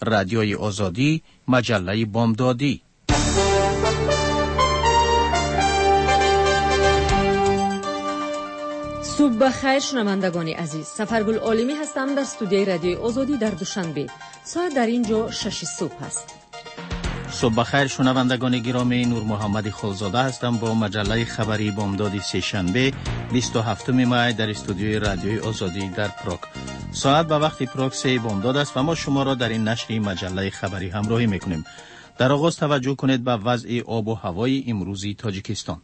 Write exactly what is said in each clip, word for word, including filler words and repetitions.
رادیوی آزادی، مجله بامدادی. صبح بخیر شنوندگان عزیز، سفرگل عالمی هستم در استودیوی رادیوی آزادی در دوشنبه. ساعت در اینجا شش صبح است. صبح بخیر شنوندگان گرامی، نور محمد خلزاده هستم با مجله خبری بامداد سه شنبه بیست و هفتم می در استودیوی رادیوی آزادی در پراگ. ساعت به وقت پراگ سه بامداد است و ما شما را در این نشر مجله خبری همراهی میکنیم. در آغاز توجه کنید به وضع آب و هوای امروزی تاجیکستان.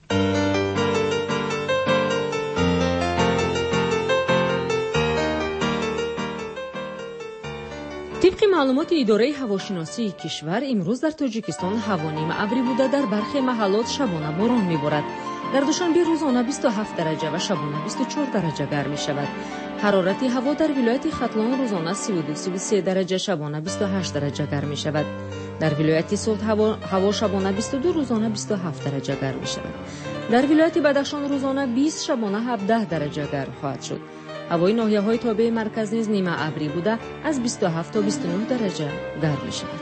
طبق معلومات اداره هواشناسی کشور، امروز در تاجیکستان هوا نیمه ابری بوده، در برخی محلات شبانه باران میبارد. در دوشنبه روزانه بیست و هفت درجه و شبانه بیست و چهار درجه گرم می شود. حرارت هوا در ولایت ختلان روزانه سی و دو سی و سه درجه، شبانه بیست و هشت درجه گرم می شود. در ولایت سوات هوا, هوا شبانه بیست و دو، روزانه بیست و هفت درجه گرم می شود. در ولایت بدخشان روزانه بیست، شبانه هفده درجه گرم خواهد شد. هوای ناحیه‌های تابع مرکز نیز نیمه ابری بوده، از بیست و هفت تا بیست و نه درجه گرم می شود.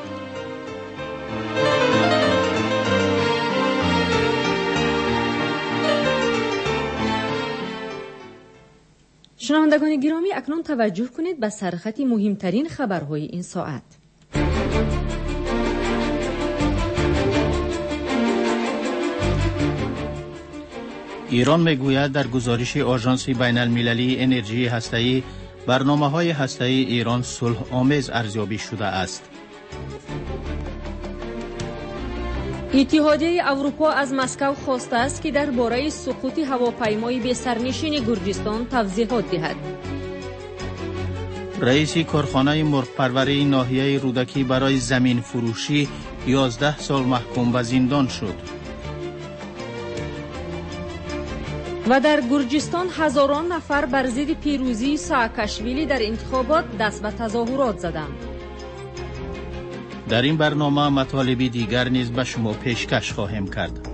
شنوندگان گرامی، اکنون توجه کنید به سرخط مهمترین خبرهای این ساعت. ایران میگوید در گزارش آژانس بین المللی انرژی هسته‌ای برنامه‌های هسته‌ای ایران صلح آمیز ارزیابی شده است. اتحادیه اروپا از مسکو خواسته است که درباره سقوط هواپیمای بی سرنشین گرجستان توضیحات دهد. رئیس کارخانه مرغ پروری ناحیه رودکی برای زمین فروشی یازده سال محکوم به زندان شد. و در گرجستان هزاران نفر بر ضد پیروزی ساکاشویلی در انتخابات دست به تظاهرات زدند. در این برنامه مطالب دیگر نیز به شما پیشکش خواهیم کرد.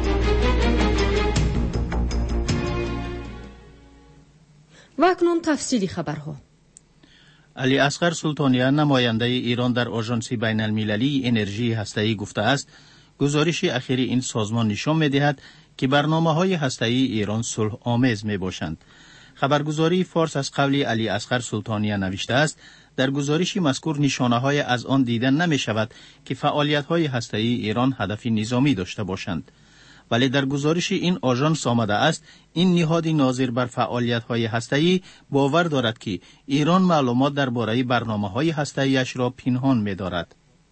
و اکنون تفصیلی خبرها. علی اصغر سلطانیان نماینده ایران در آژانس بین المللی انرژی هسته‌ای گفته است گزارش اخیر این سازمان نشان می‌دهد که برنامه‌های هسته‌ای ایران صلح آمیز می‌باشند. خبرگزاری فارس از قول علی اصغر سلطانیان نوشته است در گزارش مذکور نشانه‌های از آن دیدن نمی‌شود که فعالیت‌های هسته‌ای ایران هدف نظامی داشته باشند. ولی در گزارش این آژانس آمده است این نهاد ناظر بر فعالیت‌های هسته‌ای باور دارد که ایران معلومات درباره برنامه‌های هسته‌ایش را پنهان می‌دارد.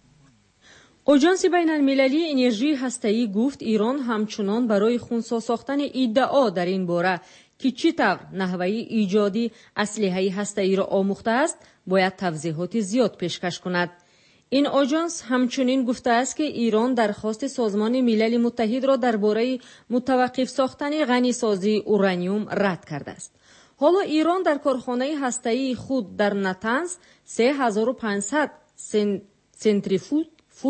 آژانس بین المللی انرژی هسته‌ای گفت ایران همچنان برای خنثی ساختن ادعا در این باره که چطور نحوه ایجادی اسلحه هسته‌ای را آموخته است باید توضیحات زیاد پیشکش کند. این آژانس همچنین گفته است که ایران درخواست سازمان ملل متحد را درباره متوقف ساختن غنیسازی اورانیوم رد کرده است. حالا ایران در کارخانه هسته‌ای خود در نتنز سه هزار و پانصد سنتریفوژ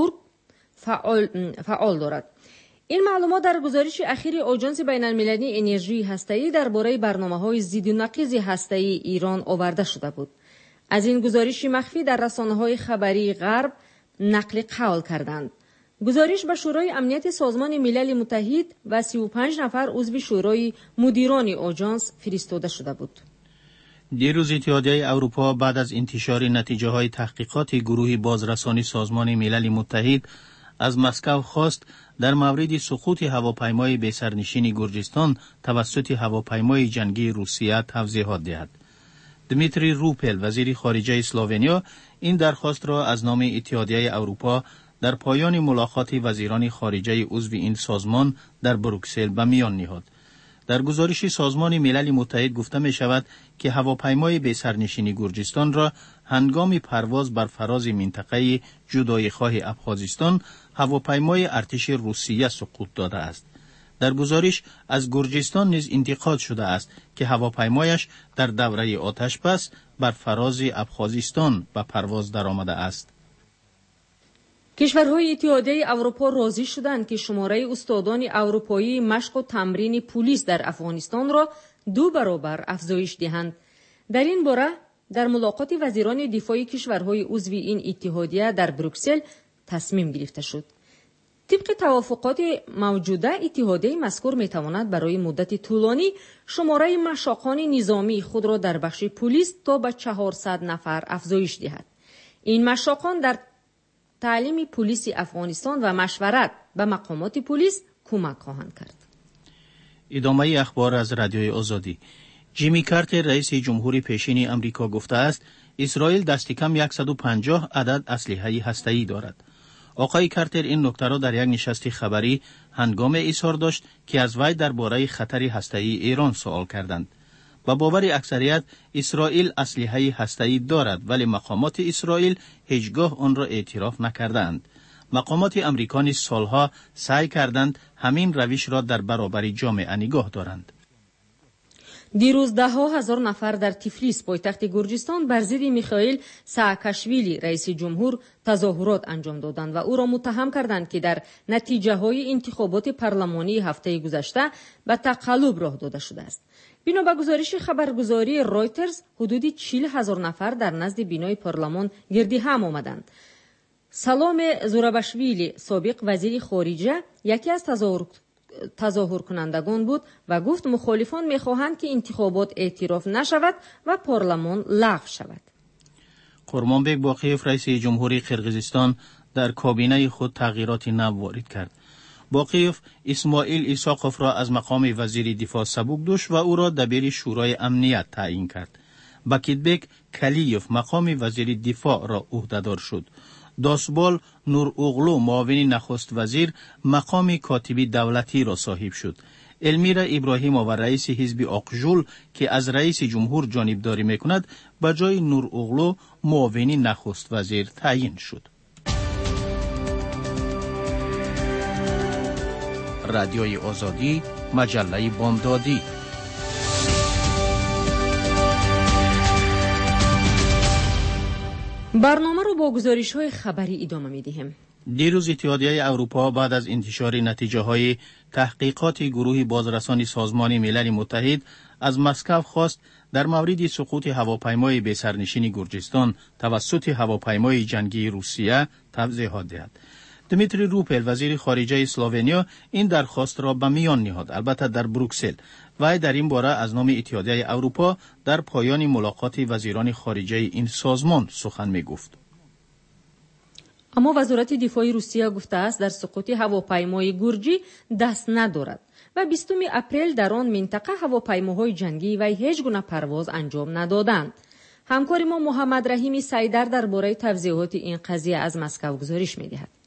فعال, فعال دارد. این معلومات در گزارش اخیر آژانس بین المللی انرژی هسته‌ای درباره برنامه‌های ضد نقیض هسته‌ای ایران آورده شده بود. از این گزارش مخفی در رسانه‌های خبری غرب نقل قول کردند. گزارش به شورای امنیت سازمان ملل متحد و سی و پنج نفر عضو شورای مدیران آژانس فرستاده شده بود. دیروز اتحادیه اروپا بعد از انتشار نتیجه های تحقیقات گروه بازرسانی سازمان ملل متحد از مسکو خواست در مورد سقوط هواپیمای بی سرنشین گرجستان توسط هواپیمای جنگی روسیه توضیحات دهد. دمیتری روپل وزیر خارجه اسلوونیا این درخواست را از نام اتحادیه اروپا در پایان ملاقات وزیران خارجه عضو این سازمان در بروکسل به میان نهاد. در گزارش سازمان ملل متحد گفته می شود که هواپیمای بی سرنشین گرجستان را هنگام پرواز بر فراز منطقه جدایی‌خواه ابخازستان هواپیمای ارتش روسیه سقوط داده است. در گزارش از گرجستان نیز انتقاد شده است که هواپیمایش در دوره آتش بس بر فراز ابخازستان به پرواز درآمده است. کشورهای اتحادیه اروپا راضی شدند که شماره استادان اروپایی مشق و تمرین پلیس در افغانستان را دو برابر افزایش دهند. در این باره در ملاقات وزیران دفاع کشورهای عضو این اتحادیه در بروکسل تصمیم گرفته شد. طبق توافقات موجوده، اتحادیه مذکور میتواند برای مدت طولانی شماره مشاقان نظامی خود را در بخش پلیس تا به چهارصد نفر افزایش دهد. این مشاقان در تعلیم پلیس افغانستان و مشورت به مقامات پلیس کمک خواهند کرد. ادامه اخبار از رادیوی آزادی. جیمی کارتر رئیس جمهوری پیشین امریکا گفته است اسرائیل دست کم صد و پنجاه عدد اسلحه هسته‌ای دارد. آقای کارتر این نکته را در یک نشست خبری هنگام اظهار داشت که از وی درباره خطر هسته‌ای ایران سوال کردند. با باور اکثریت اسرائیل اسلحه هسته‌ای دارد، ولی مقامات اسرائیل هیچگاه آن را اعتراف نکردند. مقامات امریکا نیز سالها سعی کردند همین روش را در برابر جامعه نگاه دارند. دیروز ده ها هزار نفر در تیفلیس پایتخت گرجستان بر ضد میخائیل سااکاشویلی رئیس جمهور تظاهرات انجام دادند و او را متهم کردند که در نتیجه های انتخابات پارلمانی هفته گذشته به تقلب راه داده شده است. بنا به گزارش خبرگزاری رایترز، حدود چهل هزار نفر در نزد بینای پارلمان گردی هم آمدند. سلام زوراباشویلی، سابق وزیر خارجه، یکی از تظاهر تظاهر کنندگان بود و گفت مخالفان میخواهند که انتخابات اعتراف نشود و پارلمان لغو شود. قرمانبک باقیف رئیس جمهوری قرقیزستان در کابینه خود تغییرات نو وارد کرد. باقیف اسماعیل ایساقوف را از مقام وزیر دفاع سبک داشت و او را دبیر شورای امنیت تعیین کرد. باکیتبک کلیوف مقام وزیر دفاع را عهدهدار شد. داسبال نور اوغلو معاون نخست وزیر مقام کاتب دولتی را صاحب شد. المیرا ابراهیم و رئیس حزب آقجول که از رئیس جمهور جانبداری میکند به جای نور اوغلو معاون نخست وزیر تعیین شد. رادیوی آزادی، مجله بامدادی. برنامه رو با گزارش‌های خبری ادامه می‌دهیم. دیروز اتحادیه اروپا بعد از انتشار نتیجه‌های تحقیقات گروه بازرسانی سازمان ملل متحد از مسکو خواست در مورد سقوط هواپیمای بی‌سرنشین گرجستان توسط هواپیمای جنگی روسیه توضیحات دهد. دمیتری روپل وزیر خارجه اسلوونیا این درخواست را به میان نهاد، البته در بروکسل. و در این باره از نام اتحادیه اروپا در پایان ملاقات وزیران خارجه این سازمان سخن می گفت. اما وزارت دفاع روسیه گفته است در سقوط هواپیمای گرجی دست ندارد و بیستم اپریل در آن منطقه هواپیماهای جنگی و هیچ گونه پرواز انجام ندادند. همکار ما محمد رحیم سیدر درباره توضیحات این قضیه از مسکو گزارش می دهد.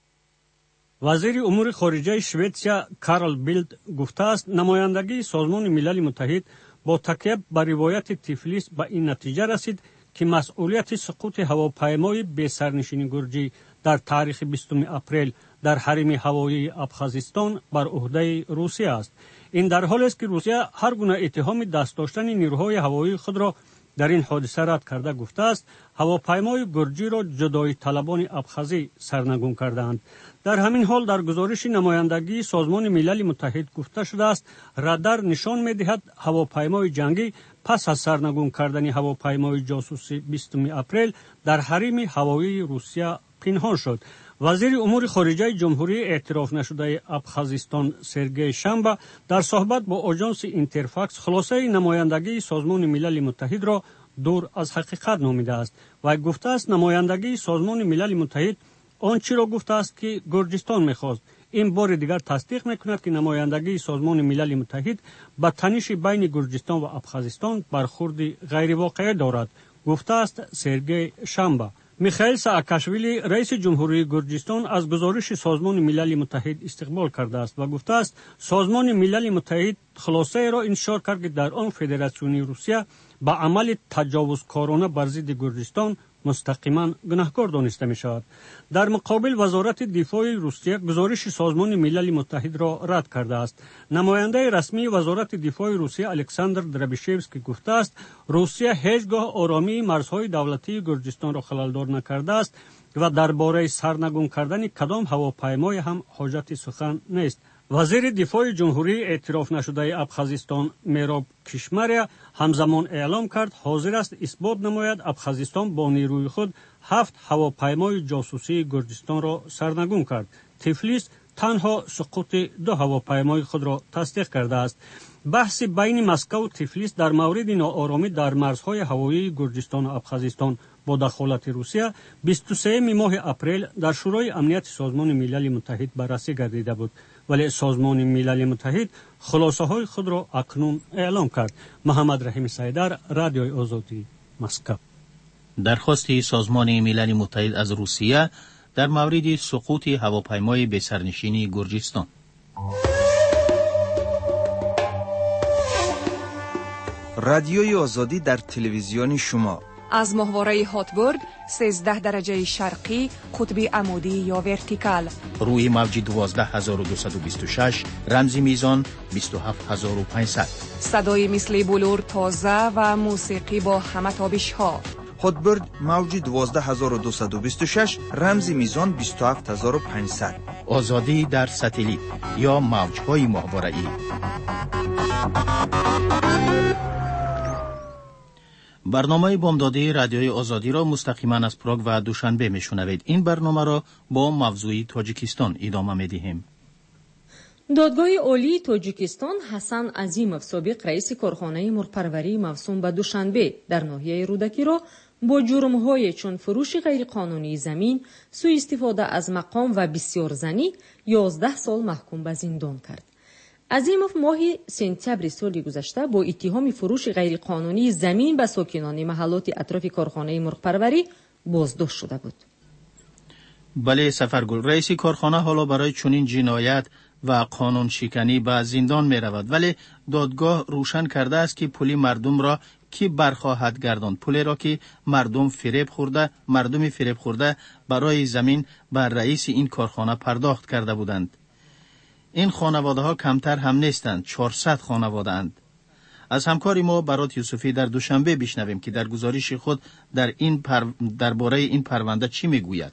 وزیر امور خارجه شوئدیا کارل بیلد گفته است نمایندگی سازمان ملل متحد با تکیه بر روایت تیفلیس به این نتیجه رسید که مسئولیت سقوط هواپیمای بی‌سرنشین گرجی در تاریخ بیستم اپریل در حریم هوایی ابخازستان بر عهده روسیه است. این در حالی است که روسیه هر گونه اتهام دست داشتن نیروهای هوایی خود را در این حادثه رد کرده گفته است هواپیمای گرجی را جدایی طلبان ابخازی سرنگون کردند. در همین حال در گزارش نمایندگی سازمان ملل متحد گفته شده است رادار نشان می‌دهد هواپیمای جنگی پس از سرنگون کردن هواپیمای جاسوسی بیستم اپریل در حریم هوایی روسیه پنهان شد. وزیر امور خارجه جمهوری اعتراف نشده ابخازستان سرگئی شامبا در صحبت با آژانس اینترفاکس خلاصه نمایندگی سازمان ملل متحد را دور از حقیقت نامیده است و گفته است نمایندگی سازمان ملل متحد آنچه را گفته است که گرجستان می‌خواست. این بار دیگر تصدیق می‌کند که نمایندگی سازمان ملل متحد با تنش بین گرجستان و ابخازستان برخورد غیر واقعی دارد، گفته است سرگئی شامبا. میخائیل سااکاشویلی رئیس جمهوری گرجستان از گزارش سازمان ملل متحد استقبال کرده است و گفته است سازمان ملل متحد خلاصه را انتشار کرد که در آن فدراسیون روسیه با عمل تجاوزکارانه بر ضد گرجستان مستقیما گناهکار دانسته می شود. در مقابل وزارت دفاع روسیه گزارش سازمان ملل متحد را رد کرده است. نماینده رسمی وزارت دفاع روسیه الکساندر دربیشوسکی گفته است روسیه هیچگاه آرامی مرزهای دولتی گرجستان را خللدار نکرده است و درباره سرنگون کردن کدام هواپیمای هم حاجت سخن نیست. وزیر دفاع جمهوری اعتراف نشده ابخازستان میراب کشمریا همزمان اعلام کرد حاضر است اثبات نماید ابخازستان با نیروی خود هفت هواپیمای جاسوسی گرجستان را سرنگون کرد. تفلیس تنها سقوط دو هواپیمای خود را تصدیق کرده است. بحث بین مسکو و تفلیس در مورد ناآرامی در مرزهای هوایی گرجستان و ابخازستان با دخالت روسیه بیست و سوم ماه اپریل در شورای امنیت سازمان ملل متحد بررسی گردیده بود، ولی سازمان ملل متحد خلاصه های خود را اکنون اعلام کرد. محمد رحیم سیدر، رادیوی آزادی، مسکو. درخواست سازمان ملل متحد از روسیه در مورد سقوط هواپیمای به سرنشینی گرجستان. رادیوی آزادی در تلویزیون شما از ماهواره هاتبورد سیزده درجه شرقی قطب عمودی یا ورتیکال روی موج دوازده هزار و دویست و بیست و شش رمزی میزان بیست و هفت هزار و پانصد. صدای مثل بلور تازه و موسیقی با همه تابش ها. هاتبورد موج دوازده هزار و دویست و بیست و شش رمزی میزان بیست و هفت هزار و پانصد. آزادی در ستلیت یا موجهای ماهواره‌ای. برنامه بامدادی رادیوی آزادی را مستقیما از پراگ و دوشنبه میشنوید. این برنامه را با موضوع تاجیکستان ادامه میدهیم. دادگاه عالی تاجیکستان حسن عظیمов سابق رئیس کارخانه مرغپروری موسوم به دوشنبه در ناحیه رودکی را با جرم‌های چون فروش غیرقانونی زمین، سوء استفاده از مقام و بسیارزنی یازده سال محکوم به زندان کرد. عظیمov ماه سپتامبر سال گذشته با اتهام فروش غیرقانونی زمین به ساکنان محلات اطراف کارخانه مرغپروری بازداشت شده بود. بله سفرگل، رئیس کارخانه حالا برای چنین جنایت و قانون شکنی به زندان می رود، ولی دادگاه روشن کرده است که پول مردم را کی برخواهد گرداند، پولی را که مردم فریب خورده مردم فریب خورده برای زمین بر رئیس این کارخانه پرداخت کرده بودند. این خانواده ها کمتر هم نیستند، چهارصد خانواده اند. از همکاری ما برات یوسفی در دوشنبه بشنویم که در گزارش خود در این پر... درباره این پرونده چی میگوید.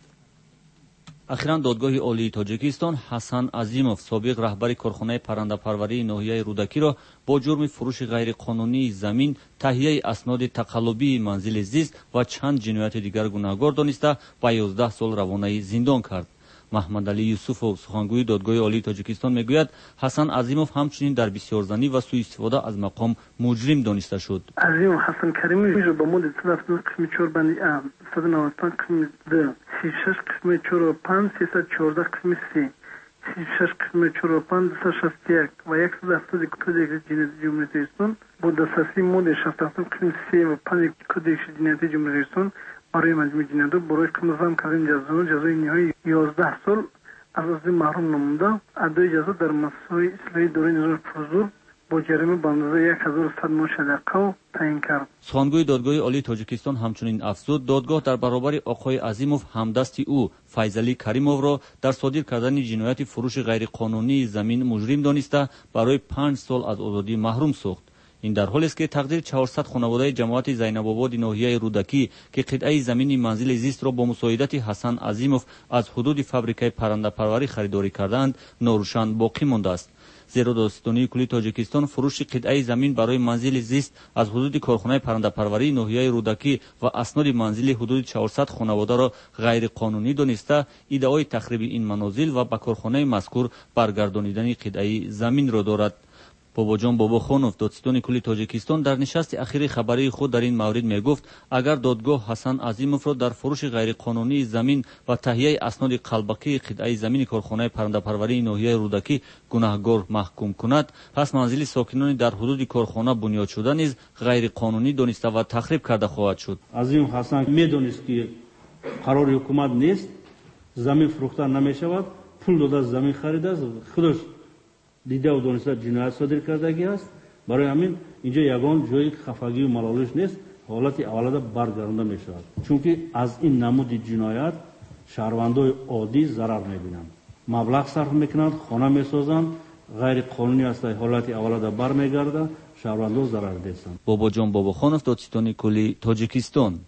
اخیراً دادگاه عالی تاجیکستان حسن عظیمov سابق رهبر کارخانه پرنده پروری ناحیه رودکی را با جرم فروش غیرقانونی زمین، تهیه اسناد تقلبی منزل زیست و چند جنایت دیگر گناهکار دانسته به یازده سال روانه زندان کرد. محمد علی یوسفov سخنگوی دادگاه عالی تاجیکستان میگوید حسن عظیمov همچنین در بسیارزنی و سوء استفاده از مقام مجرم دانسته شد. عظیم حسن کریمی رو با مورد صد و هفتاد قسم چهار بند ام صد و نود و پنج قسم دو سی و شش قسم چهار و پنج سیصد و چهارده قسم سه سی و شش قسم چهار و پنج دویست و شصت و یک و صد و هفتاد کد جنایت جمهوری اسلامی با دسترسی مورد شصت و هفت قسم سه و پنج کد جنایت جمهوری اسلامی برای مجموع جنایت برای کمزام کردن جزا جزای نهایی یازده سال از از محروم نمونده. ادای جزا در مسائل اصلاحی دوره نظام فضول با جریمه به اندازه یک هزار و صد مشدقه تعیین کرد. سخنگوی دادگاه عالی تاجیکستان همچنین افزود دادگاه در برابر آقای عظیمov همدست او فیضعلی کریمov را در صادر کردن جنایت فروش غیرقانونی زمین مجرم دانسته برای پنج سال از آزادی محروم ساخت. این در حالی است که تقدیر چهارصد خانواده جماعت زینب آباد ناحیه رودکی که قطعه زمین منزل زیست را با مساعدت حسن عظیمov از حدود فابریکه پرنده پروری خریداری کردند ناروشن باقی مانده است. زیرا دادستانی کلی تاجیکستان فروش قطعه زمین برای منزل زیست از حدود کارخانه پرنده پروری ناحیه رودکی و اسناد منزل حدود چهارصد خانواده را غیر قانونی دانسته ادعای تخریب این منازل و به کارخانه مذکور برگردانیدن قطعه زمین را دارد. باباجان باباخانوف دادستان کلی تاجیکستان در نشست اخیر خبری خود در این مورد می گفت اگر دادگاه حسن عظیمov را در فروش غیرقانونی زمین و تهیه اسناد قلبکی قطعه زمین کارخانه پرنده پروری ناحیه رودکی گناهکار محکوم کند، پس منزل ساکنان در حدود کارخانه بنیاد شده نیز غیرقانونی دانسته و تخریب کرده خواهد شد. عظیم حسن میدانست که قرار حکومت نیست، زمین فروخته نمی شود، پول داده زمین خریده، خودش دیده و دانسته جنایت صادر کردگی است. برای همین اینجا یگان جای خفگی و ملالش نیست، حالت اولیه برگردانده می شود. چون که از این نمود جنایت شهروندای عادی ضرر می بینند، مبلغ صرف میکنند، خانه می سازند، غیر قانونی است، حالت اولیه بر می گرده، شهروندان ضرر دیدند. باباجان باباخانوف دادستان کلی تاجیکستان.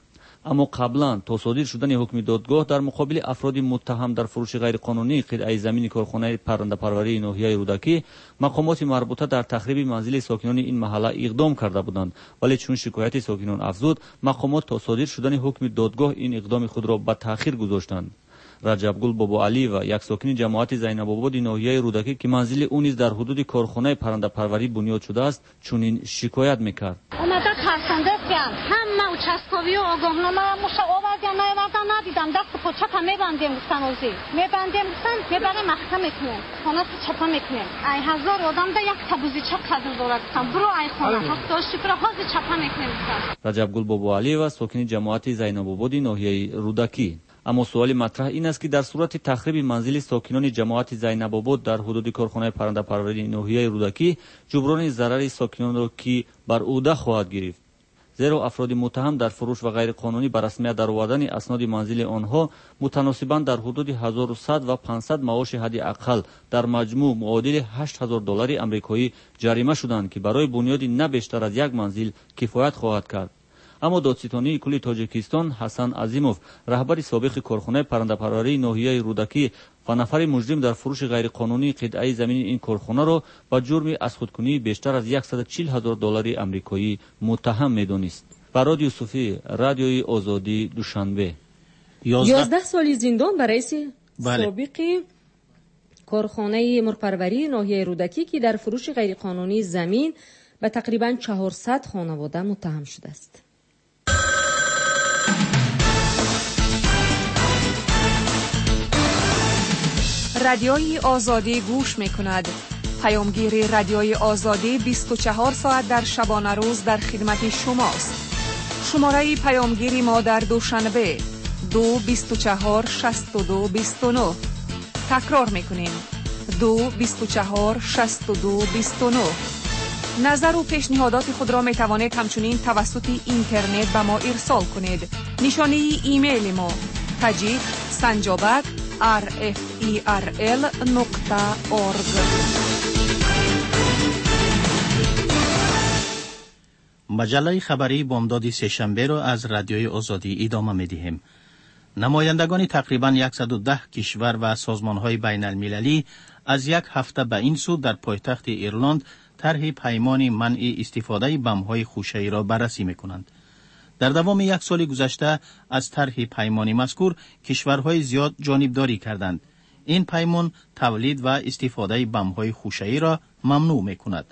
اما قبلا تا صادر شدن حکم دادگاه در مقابل افراد متهم در فروش غیرقانونی قطعه زمین کارخانه پرنده پروری ناحیه رودکی، مقامات مربوطه در تخریب منزل ساکنان این محله اقدام کرده بودند، ولی چون شکایت ساکنان افزود، مقامات تا صادر شدن حکم دادگاه این اقدام خود را به تأخیر گذاشتند. رجبگل بابا علی و یک ساکن جماعت زینب آباد ناحیه رودکی که منزل او نیز در حدود کارخانه پرنده پروری بنیاد شده است، چنین شکایت میکرد. اومده ترسنده بیان همه اچسکاوی و آگاهنامه موشه آوردیم نیاوردن ندیدم دست پا چپا میبندیم گفتن اوزی میبندیم گفتن میبره محکم میکنیم خانه چپا میکنیم ای هزار آدم ده یک تبوزی چپ کردن داره گفتن برو ای خانه حق داشتی برو حاضر چپا میکنیم گفتن. رجبگل بابا علی و ساکن جماعت زینب آباد ناحیه رودکی. اما سوال مطرح این است که در صورت تخریب منزل ساکنان جماعت زینب آباد در حدود کارخانه پرنده پروری ناحیه رودکی، جبران ضرر ساکنان را کی بر عهده خواهد گرفت؟ زیرا افراد متهم در فروش و غیر قانونی به رسمیت درآوردن اسناد منزل آنها متناسباً در حدود هزار و صد و پانصد معاش حد اقل در مجموع معادل هشت هزار دلار آمریکایی جریمه شدند که برای بنیاد نه بیشتر از یک منزل کفایت خواهد کرد. اما دادستانی کل تاجیکستان حسن عظیموف، رهبر سابق کارخانه پرنده پروری ناحیه رودکی و نفر مجرم در فروش غیر قانونی قطعه زمین این کارخانه را با جرم از خودکنی بیشتر از صد و چهل هزار دلار آمریکایی متهم می‌دانست. رادیو صوفی، رادیوی آزادی، دوشنبه. یازده سالی زندان برای رئیس بله. سابق کارخانه مرپروری ناحیه رودکی که در فروش غیر قانونی زمین به تقریباً چهارصد خانواده متهم شده است. رادیوی آزادی گوش می کند. پیامگیر رادیوی آزادی بیست و چهار ساعت در شبانه روز در خدمت شماست. شماره پیامگیری ما در دوشنبه دو بیست و چهار شصت و دو بیست و نه. تکرار می کنیم دو بیست و چهار شصت و دو بیست و نه. نظر و پیشنهادات خود را می توانید همچنین توسط اینترنت به ما ارسال کنید. نشانه ایمیل ما تاجیک سنجابک آر اف ای آر ال نقطه اورگ. مجله خبری بامداد سه‌شنبه را از رادیوی آزادی ادامه می‌دهیم. نمایندگان تقریباً صد و ده کشور و سازمان‌های بین‌المللی از یک هفته به این سو در پایتخت ایرلند طرح پیمان منع استفاده بمب‌های خوشه‌ای را بررسی می‌کنند. در دوام یک سال گذشته از طرح پیمانی مذکور کشورهای زیاد جانبداری کردند. این پیمان تولید و استفاده بمب‌های خوشه‌ای را ممنوع می‌کند.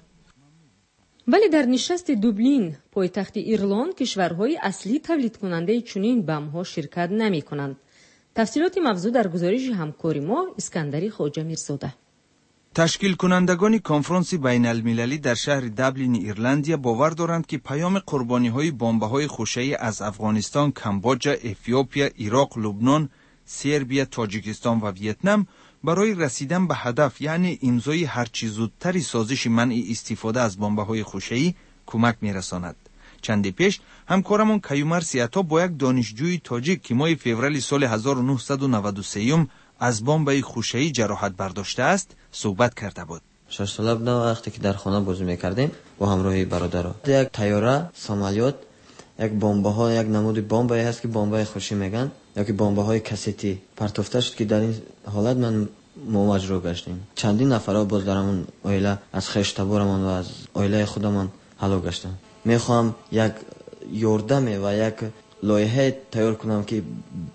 ولی در نشست دوبلین پایتخت ایرلند کشورهای اصلی تولید کننده چنین بمب‌ها شرکت نمی‌کنند. تفصیلات موضوع در گزارش همکاری ما اسکندری خواجه میرزاده. تشکیل کنندگان کنفرانس بین المللی در شهر دبلین ایرلندیا باور دارند که پیام قربانی های بمب های خوشه‌ای از افغانستان، کامبوجا، اتیوپیا، عراق، لبنان، سربیا، تاجیکستان و ویتنام برای رسیدن به هدف یعنی امضای هرچی زودتری سازش منع استفاده از بمب های خوشه‌ای کمک می‌رساند. چندی پیش همکارمون کیومر سیاتا با یک دانشجوی تاجیک که ماه فوریه سال هزار و نهصد و نود و سه از بمب خوشه‌ای جراحت برداشته است صحبت کرده بود. شش ساله بودم وقتی که در خانه بازی می‌کردیم با همراه برادرها. یک تیاره، سامالیات، یک بمب‌ها، یک نمود بمبی هست که بمب‌های خوشی میگن یا که بمب‌های کاستی پرتافته شد که در این حالت من مواجه گشتیم. چندین نفرها باز در همون عائله از خشتبارمان و از عائله خودمان هلاک گشتند. میخوام یک یاردم و یک لایحه تیار کنم که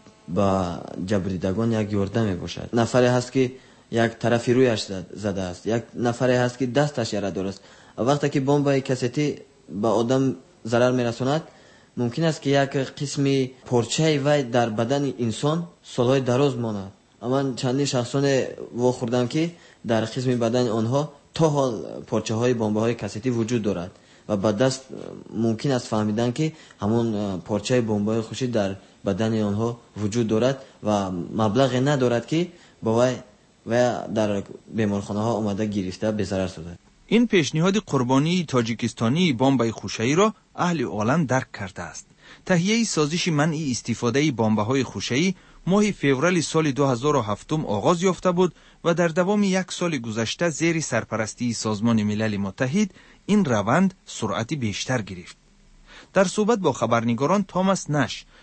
با جبریدگان یک یاردم باشد. نفری هست که یک طرفی رویش زده است، یک نفری هست که دستش یره درست. وقتی که بمب کاستی به آدم ضرر میرساند ممکن است که یک قسمی پارچه وی در بدن انسان سالهای دراز ماند. اما چندین شخصان واخوردم که در قسمی بدن آنها تا حال پارچه های بمب های کاستی وجود دارد و بعد دست ممکن است فهمیدن که همون پارچه بمب های خوشی در بدن آنها وجود دارد و مبلغ ندارد که با وی و در بیمارخانه ها آمده گرفته به ضرر شده. این پیشنهاد قربانی تاجیکستانی بمب خوشه‌ای را اهل عالم درک کرده است. تهیه سازش منع استفاده بمب‌های خوشه‌ای ماه فوریه سال دو هزار و هفت آغاز یافته بود و در دوام یک سال گذشته زیر سرپرستی سازمان ملل متحد این روند سرعت بیشتر گرفت. در صحبت با خبرنگاران توماس نش،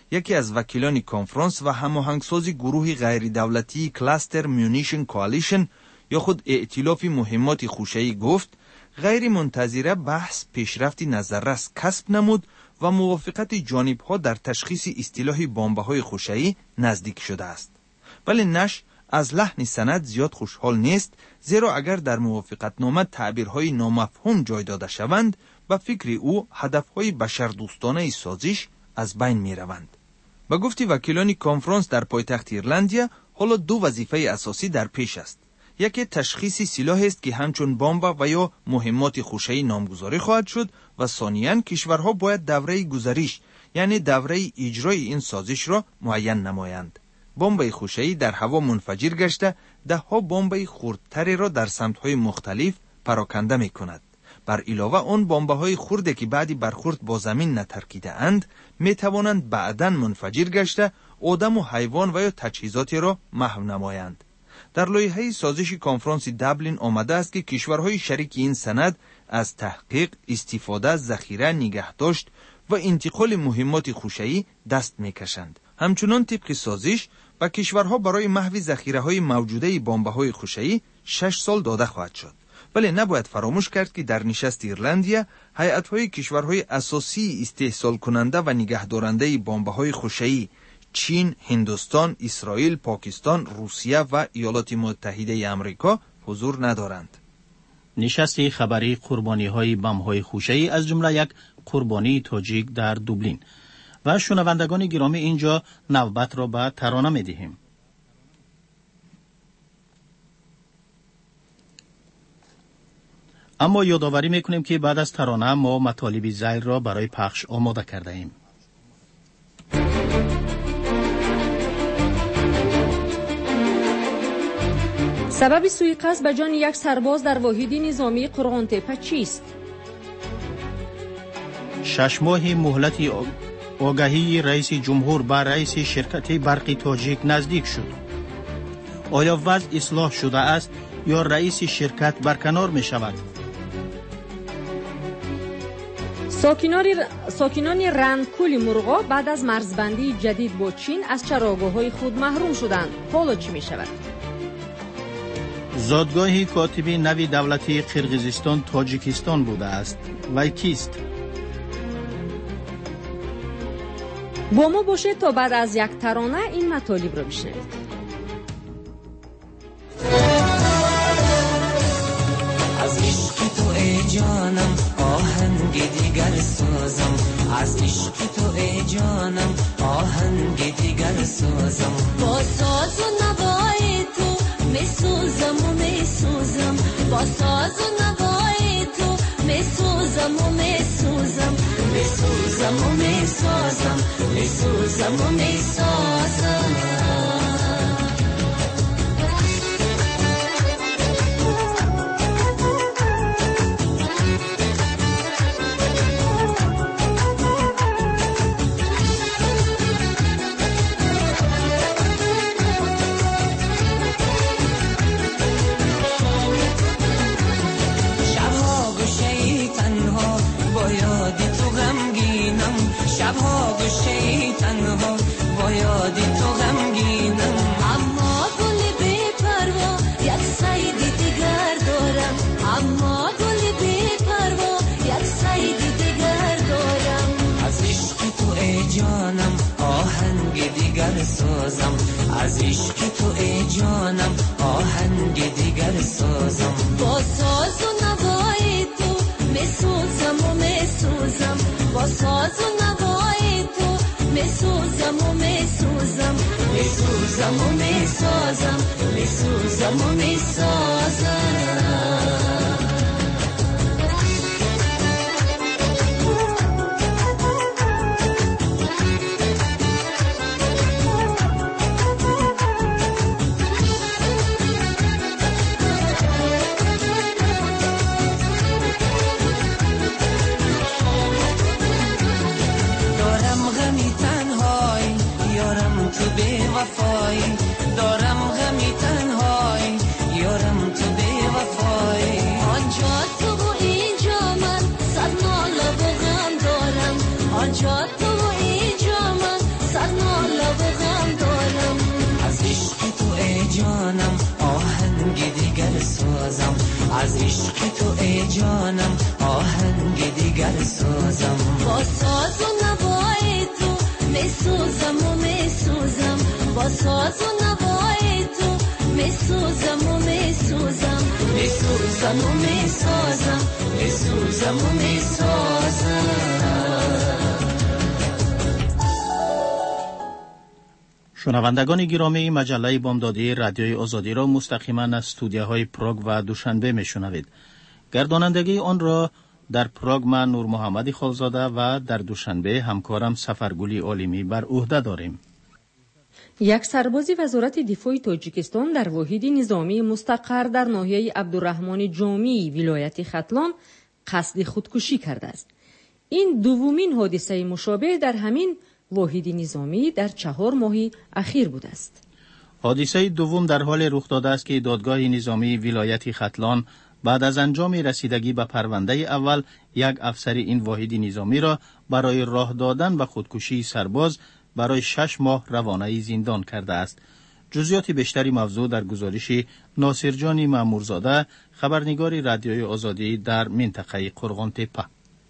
یکی از وکیلان کنفرانس و هماهنگساز گروه غیر دولتی کلاستر میونیشن کوالیشن یا خود ائتلاف مهمات خوشه‌ای گفت غیر منتظره بحث پیشرفتی نظررس کسب نمود و موافقت جانبها در تشخیص اصطلاح بمب‌های خوشه‌ای نزدیک شده است. ولی نشر از لحن سند زیاد خوشحال نیست، زیرا اگر در موافقتنامه تعبیرهای نامفهوم جای داده شوند به فکر او هدفهای بشردوستانه سازش از بین می روند. به گفت وکیلان کنفرانس در پایتخت ایرلندیا حالا دو وظیفه اساسی در پیش است. یکی تشخیص سلاح است که همچون بمب و یا مهمات خوشه‌ای نامگذاری خواهد شد و ثانیاً کشورها باید دوره گذریش یعنی دوره اجرای این سازش را معین نمایند. بمب خوشه‌ای در هوا منفجر گشته ده ها بمب خردتری را در سمت‌های مختلف پراکنده می‌کند. بر علاوه آن بمب‌های خرد که بعدی برخورد با زمین نترکیده اند می‌توانند بعداً منفجر گشته آدم و حیوان و یا تجهیزاتی را محو نمایند. در لایحه سازش کنفرانس دابلین آمده است که کشورهای شریک این سند از تحقیق، استفاده، ذخیره، نگهداشت و انتقال مهمات خوشه‌ای دست می‌کشند. همچنان طبق سازش و کشورها برای محو ذخیره‌های موجوده بمب‌های خوشه‌ای شش سال داده خواهد شد. ولی نباید فراموش کرد که در نشست ایرلندیا هیئت‌های کشورهای اساسی استحصال کننده و نگهدارنده بمب‌های خوشه‌ای چین، هندوستان، اسرائیل، پاکستان، روسیه و ایالات متحده آمریکا حضور ندارند. نشست خبری قربانی‌های بمب‌های خوشه‌ای از جمله یک قربانی تاجیک در دوبلین. و شنوندگان گرامی اینجا نوبت را به ترانه می‌دهیم. اما یادآوری می‌کنیم که بعد از ترانه ما مطالب زیر را برای پخش آماده کرده ایم. سبب سوءقصد به جان یک سرباز در واحد نظامی قرغن‌تپه چیست؟ شش ماه مهلت آگهی رئیس جمهور بر رئیس شرکت برق تاجیک نزدیک شد. آیا وضع اصلاح شده است یا رئیس شرکت برکنار می شود؟ ساکنان ساکنان رندکول مرغا بعد از مرزبندی جدید با چین از چراگاه‌های خود محروم شدند. حالا چی می شود؟ زادگاه کاتب نوی دولتی قرقیزستان تاجیکستان بوده است. وی کیست؟ با ما باشید تا بعد از یک ترانه این مطالب را بشنوید. از عشق تو ای جانم آهنگ دیگر سازم، از عشق تو ای جانم آهنگ دیگر سازم، با ساز و نوای تو می سوزم و می سوزم، با ساز و نوای تو می سوزم و می سوزم، می سوزم و می سازم، می سوزم و می سازم. شبها گوشه تنها با یاد تو غمگینم، اما گل بی پروا یک صید دیگر دارم، اما گل بی پروا یک صید دیگر دارم. از عشق تو ای جانم آهنگ دیگر سازم، از عشق تو ای جانم آهنگ دیگر سازم، با ساز و نوای تو می سوزم و می سوزم، با ساز و نوای تو می سوزم و می سوزم، می سوزم و می سازم، می سوزم و می سازم. تو بی وفایی دارم غمی تنهایی، یارم تو بی وفایی، آنجا تو و اینجا من صد ناله و غم دارم، آنجا تو و اینجا من صد از عشق تو ای جانم آهنگ دیگر سازم با ساز و نوای تو می سوزم و می سوزم با ساز و نوای تو می سوزم و می سوزم می سوزم و می سازم می سوزم و می سازم. شنوندگان گرامی، مجله بامدادی رادیوی آزادی را مستقیما از استودیوهای پراگ و دوشنبه میشنوید. گردانندگی آن را در پراگ من نور محمد خالزاده و در دوشنبه همکارم سفرگلی عالمی بر عهده داریم. یک سرباز وزارت دفاع تاجیکستان در واحد نظامی مستقر در ناحیه عبدالرحمن جامی ولایت ختلان قصد خودکشی کرده است. این دومین حادثه مشابه در همین واحد نظامی در چهار ماه اخیر بوده است. حادثه دوم در حال رخ داده است که دادگاه نظامی ولایت ختلان بعد از انجام رسیدگی به پرونده اول یک افسر این واحد نظامی را برای راه دادن به خودکشی سرباز برای شش ماه روانه زندان کرده است. جزئیات بیشتری موضوع در گزارش ناصرجان مامورزاده، خبرنگار رادیوی آزادی در منطقه قرغان تپه.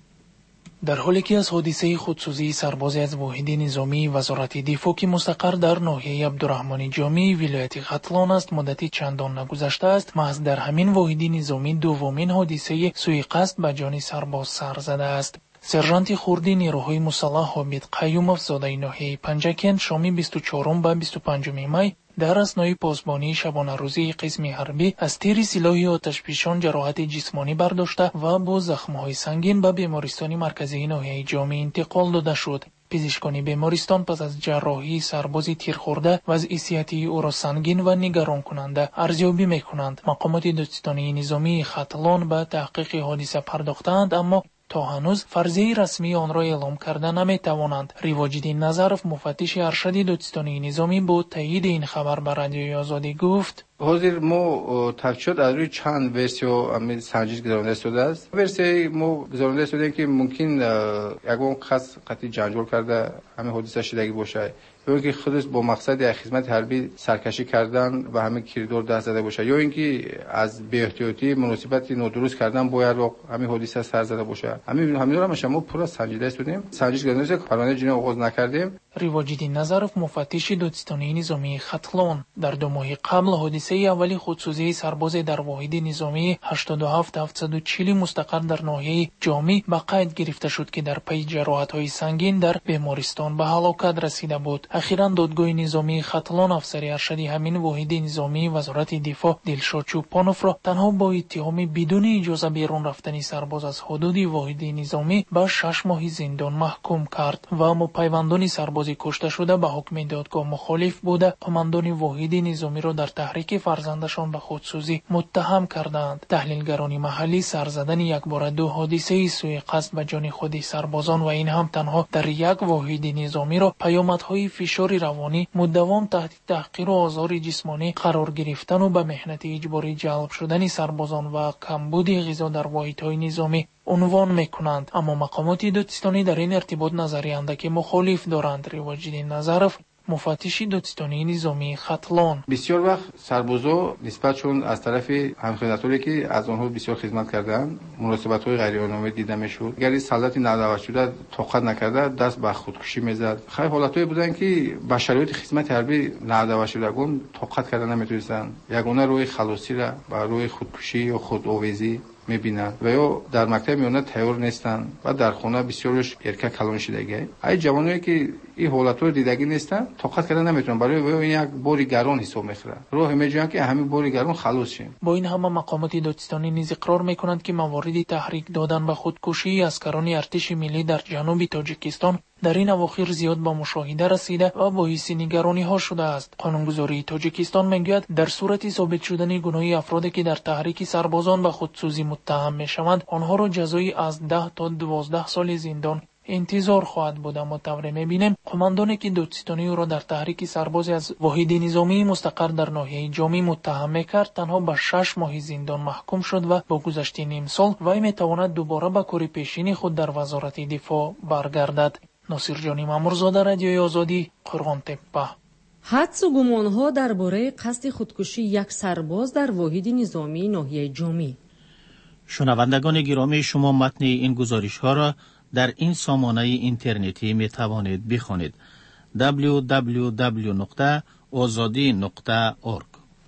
در حالی که از حادثه خودسوزی سربازی از واحد نظامی وزارت دفاع که مستقر در ناحیه عبدالرحمن جامی ولایت ختلان است مدتی چندان نگذشته است، محض در همین واحد نظامی دومین حادثه سوء قصد به جان سرباز سر زده است. سرژانت خردی نیروهای مسلح حامد قیومов زاده ناحیه پنجکند شام بیست و چهارم به بیست و پنجم می در اثنای پاسبانی شبانه روزی قسم حربی از تیر سلاح آتشفشان جراحت جسمانی برداشته و با زخم‌های سنگین به بیمارستان مرکزی ناحیه جامی انتقال داده شد. پزشکان بیمارستان پس از جراحی سرباز تیر خورده وضعیت او را سنگین و نگران کننده ارزیابی می‌کنند. مقامات دادستانی نظامی ختلان به تحقیق حادثه پرداختند، اما تا هنوز فرضیه رسمی آن را اعلام کرده نمی‌توانند. ریواج‌الدین نظرов مفتش ارشد دادستانی نظامی با تایید این خبر به رادیوی آزادی گفت: حاضر ما تفکیک از روی چند ورسیو امی سنجش گذارنده شده است. ورسیای ما گذارنده شده که ممکن یکون خاص قطعی جنجال کرده همین حادثه شدگی باشه، یا اینکه خودش با مقصد خدمت حربی سرکشی کردن و همین کریدور دست زده باشه، یا اینکه از بی احتیاطی مناسبت نادرست کردن باید همین حادثه سر زده باشه. همین همین رو ما شما پورا سنجیده شدیم، سنجش گذارنده پرونده جنایی آغاز نکردیم. ریواج‌الدین نظرов مفتش دادستانی نظامی ختلان در دو ماه قبل حادثه اولی خودسوزی سرباز در واحد نظامی هشتاد و هفت هفتصد و چهل مستقر در ناحیه جامی به قید گرفته شد که در پی جراحت‌های سنگین در بیمارستان به هلاکت رسیده بود. اخیراً دادگاه نظامی ختلان افسر ارشد همین واحد نظامی وزارت دفاع دلشاد چوپانوف را تنها با اتهام بدون اجازه بیرون رفتن سرباز از حدود واحد نظامی به شش ماه زندان محکوم کرد و مپیوندان سرباز کشته شده به حکم دادگاه مخالف بوده قماندان واحد نظامی را در تحریک فرزندشان به خودسوزی متهم کردند. تحلیلگران محلی سر زدن یک بار دو حادثه سوء قصد به جان خود سربازان و این هم تنها در یک واحد نظامی را پیامدهای فشار روانی مداوم تحت تحقیر و آزار جسمانی قرار گرفتن و به مهنت اجباری جلب شدن سربازان و کمبود غذا در واحدهای نظامی عنوان میکنند. اما مقامات دادستانی در این ارتباط نظریه که مخالف دارند. ریواج‌الدین نظرов مفتش دادستانی نظامی ختلان: بسیار وقت سربازا نسبتشون از طرف همخدمتایی که از آنها بسیار خدمت کردن مناسبت‌های غیر قانونی دیده میشد. اگر سلطنت نادرست شده طاقت نکرده دست به خودکشی میزد. خیلی حالتایی بودن که با شرایط خدمت حربی نادرست شدگان طاقت کردن نمیتونستن، یگانه روی خلاصی را با روی خودکشی یا خودآویزی میبینند و یا در مکتب میونه تیار نیستن و در خانه بسیارش ارکه کلان شدگی. ای جوانایی که این حالت رو دیدگی نیستن طاقت کردن نمیتونن، برای یک باری گران حساب میخوره. راه میجوین که همین باری گران خلاص شیم. با این همه مقامات دادستانی نیز اقرار میکنند که موارد تحریک دادن به خودکشی اسکران ارتش ملی در جنوب تاجیکستان در این اواخر زیاد با مشاهده رسیده و باعث نگرانی ها شده است. قانونگذاری تاجیکستان میگوید در صورت ثابت شدن گناه افرادی که در تحریک سربازان به خودسوزی متهم میشوند آنها را جزایی از ده تا دوازده سال زندان انتظار خواهد بود. اما طوری میبینیم قماندانی که دادستانی او را در تحریک سربازی از واحد نظامی مستقر در ناحیه جامی متهم میکرد تنها به شش ماه زندان محکوم شد و با گذشت نیم سال وی میتواند دوباره به کار پیشین خود در وزارت دفاع برگردد. ناصرجان مامورزاده، رادیوی آزادی، قرغان تپه. حدس و گمان‌ها درباره قصد خودکشی یک سرباز در واحد نظامی ناحیه جامی. شنوندگان گرامی، شما متن این گزارش ها را در این سامانه اینترنتی می توانید بخوانید. دبلیو دبلیو دبلیو نقطه آزادی نقطه اورگ.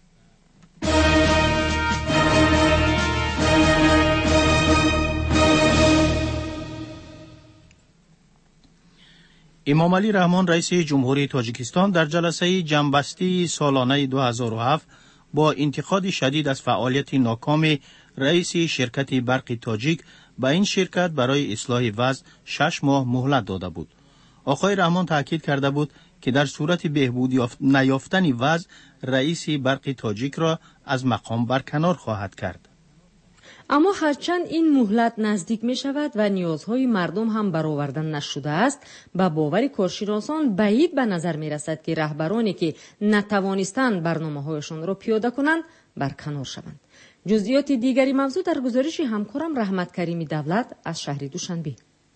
امام علی رحمان رئیس جمهوری تاجیکستان در جلسه جنبستی سالانه دو هزار و هفت با انتقاد شدید از فعالیت ناکام رئیس شرکت برق تاجیک به این شرکت برای اصلاح وضع شش ماه مهلت داده بود. آقای رحمان تاکید کرده بود که در صورت بهبود نیافتن وضع رئیس برق تاجیک را از مقام برکنار خواهد کرد. اما هرچند این مهلت نزدیک می شود و نیازهای مردم هم برآورده نشده است، با باور کارشناسان بعید به نظر می رسد که رهبرانی که نتوانستند برنامه‌هایشان را پیاده کنند برکنار شوند. جزئیات دیگری موضوع در گزارش همکارم رحمت کریمی دولت از شهر دوشنبه.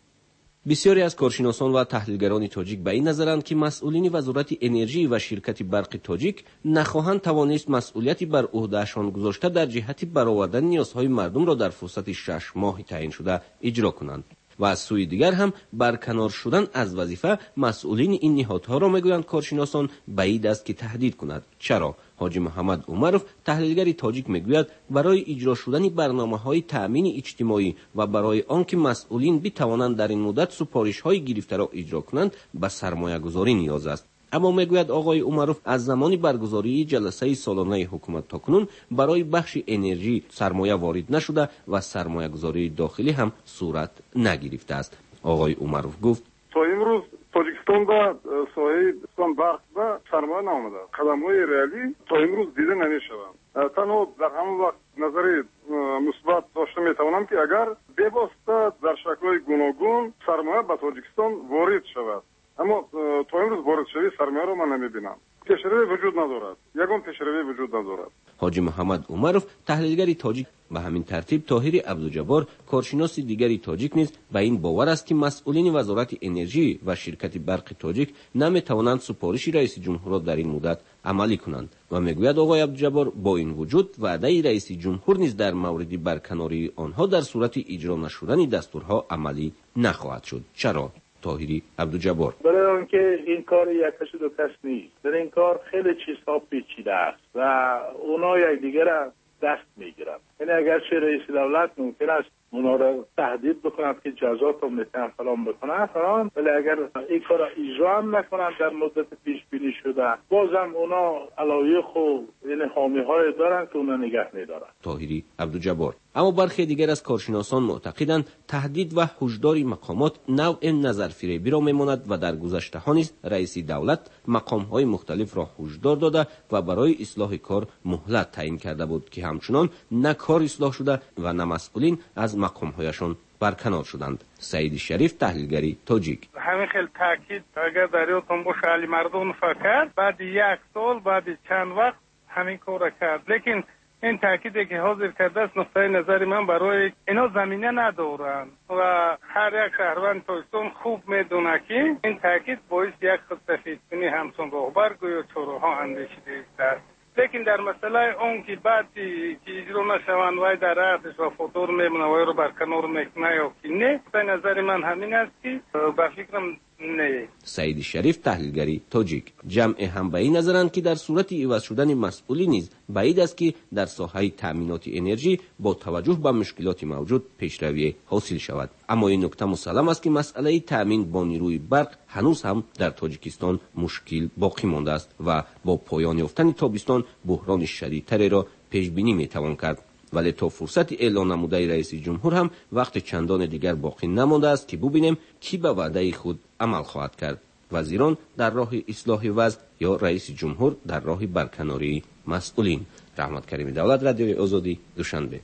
بسیاری از کارشناسان و تحلیلگران تاجیک به این نظرند که مسئولین وزارت انرژی و شرکت برق تاجیک نخواهند توانست مسئولیتی بر عهدهشان گذاشته در جهت برآوردن نیازهای مردم را در فرصت شش ماه تعیین شده اجرا کنند. و از سوی دیگر هم برکنار شدن از وظیفه مسئولین این نهادها را میگویند کارشناسان بعید است که تهدید کند. چرا؟ حاجی محمد عمرов تحلیلگر تاجیک میگوید برای اجرا شدن برنامه‌های تأمین اجتماعی و برای آنکه مسئولین بتوانند در این مدت سفارش‌های گرفته را اجرا کنند به سرمایه‌گذاری نیاز است. اما میگوید آقای عمرов از زمان برگزاری جلسه سالانه حکومت تاکنون برای بخش انرژی سرمایه وارد نشده و سرمایه‌گذاری داخلی هم صورت نگرفته است. آقای عمرов گفت تا امروز تاجیکستان با ساحه اسلام برق و سرمایه نامده. قدم‌های ریالی تا امروز دیده نمی‌شوند. تنها در همون وقت نظر مثبت داشته می‌توانم که اگر بواسطه در شکل‌های گوناگون سرمایه به تاجیکستان وارد شود، اما تا امروز وارد شوی سرمایه رو من نمی‌بینم. پیشروی وجود ندارد. یگان پیشروی وجود ندارد. حاجی محمد عمرов تحلیلگر تاجیک به همین ترتیب طاهر عبدالجبار کارشناس دیگری تاجیک نیز به این باور است که مسئولین وزارت انرژی و شرکت برق تاجیک نمی‌توانند سفارش رئیس جمهور را در این مدت عملی کنند و میگوید آقای عبدالجبار با این وجود وعده رئیس جمهور نیز در مورد برکناری آنها در صورت اجرا نشدن دستورها عملی نخواهد شد. چرا؟ طاهری عبدالجبار برای آنکه این کار یک کس دو کس نیست، در این کار خیلی چیزها پیچیده است و اونا یک دیگر را دست میگیرند. یعنی اگرچه رئیس دولت ممکن است اونا را تهدید بکنند که جزات هم میتونن فلان بکنند فلان، ولی اگر این کار را اجرا هم نکنند در مدت پیش بینی شده، بازم اونا علایق خوب یعنی حامی های دارند که اونا نگه میدارند. طاهری عبدالجبار. اما برخی دیگر از کارشناسان معتقدند تهدید و هشدار مقامات نوع نظرفریبی را میماند و در گذشته ها نیز رئیس دولت مقام های مختلف را هشدار داده و برای اصلاح کار مهلت تعیین کرده بود که همچنان نه کار اصلاح شده و نه مسئولین از مقام هایشان برکنار شدند. سعید شریف تحلیلگری تاجیک همین خیلی تاکید اگر در یادتون باشه علی مردون فکر بعد یک سال بعد چند وقت همین کار کرد، لیکن این تاکیدی که حاضر کرده است نقطه نظر من برای اینا زمینه ندارند و هر یک شهروند تاجیکستان خوب میدونه که این تاکید باعث یک خود سفیدبینی همچون راهبر گویا چهارها اندیشیده است. لیکن در مسئله اون که بعد که اجرا نشوند وای در عهدش وفادار میمونه وای رو برکنار میکنه یا که نه، به نظر من همین است که به فکرم نه. سعید شریف تحلیلگری تاجیک جمع هم به این نظرند که در صورت عوض شدن مسئولی نیز بعید است که در ساحه تأمینات انرژی با توجه به مشکلات موجود پیشروی حاصل شود. اما این نکته مسلم است که مسئله تأمین با نیروی برق هنوز هم در تاجیکستان مشکل باقی مانده است و با پایان یافتن تابستان بحران شدیدتری را پیش بینی میتوان کرد. ولی تا فرصت اعلان نموده رئیس جمهور هم وقت چندان دیگر باقی نمانده است که ببینیم کی به وعده خود عمل خواهد کرد. وزیران در راه اصلاح وضع یا رئیس جمهور در راه برکناری مسئولین. رحمت کریمی دولت، رادیوی آزادی، دوشنبه.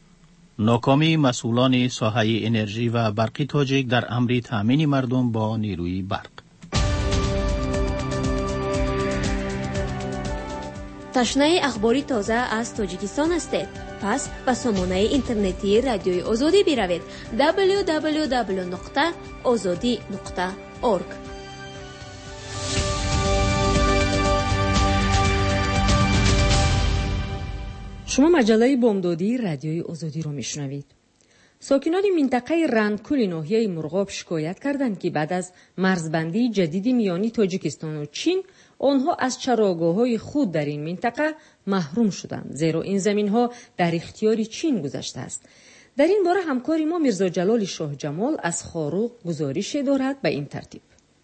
ناکامی مسئولان ساحه انرژی و برقی تاجیک در امر تامین مردم با نیروی برق. تشنه اخباری تازه از تاجیکستان هستید؟ پس به سامانه اینترنتی رادیوی آزادی بروید دبلیو دبلیو دبلیو نقطه آزادی نقطه اورگ. شما مجله بامدادی رادیوی آزادی را میشنوید. ساکنان منطقه رندکول ناحیه مرغاب شکایت کردند که بعد از مرزبندی جدید میانی تاجیکستان و چین آنها از چراگاه‌های خود در این منطقه محروم شدند، زیرا این زمین‌ها در اختیار چین گذشته است. در این باره همکار ما میرزا جلال شاه جمال از خاروق گزارش دارد به این ترتیب.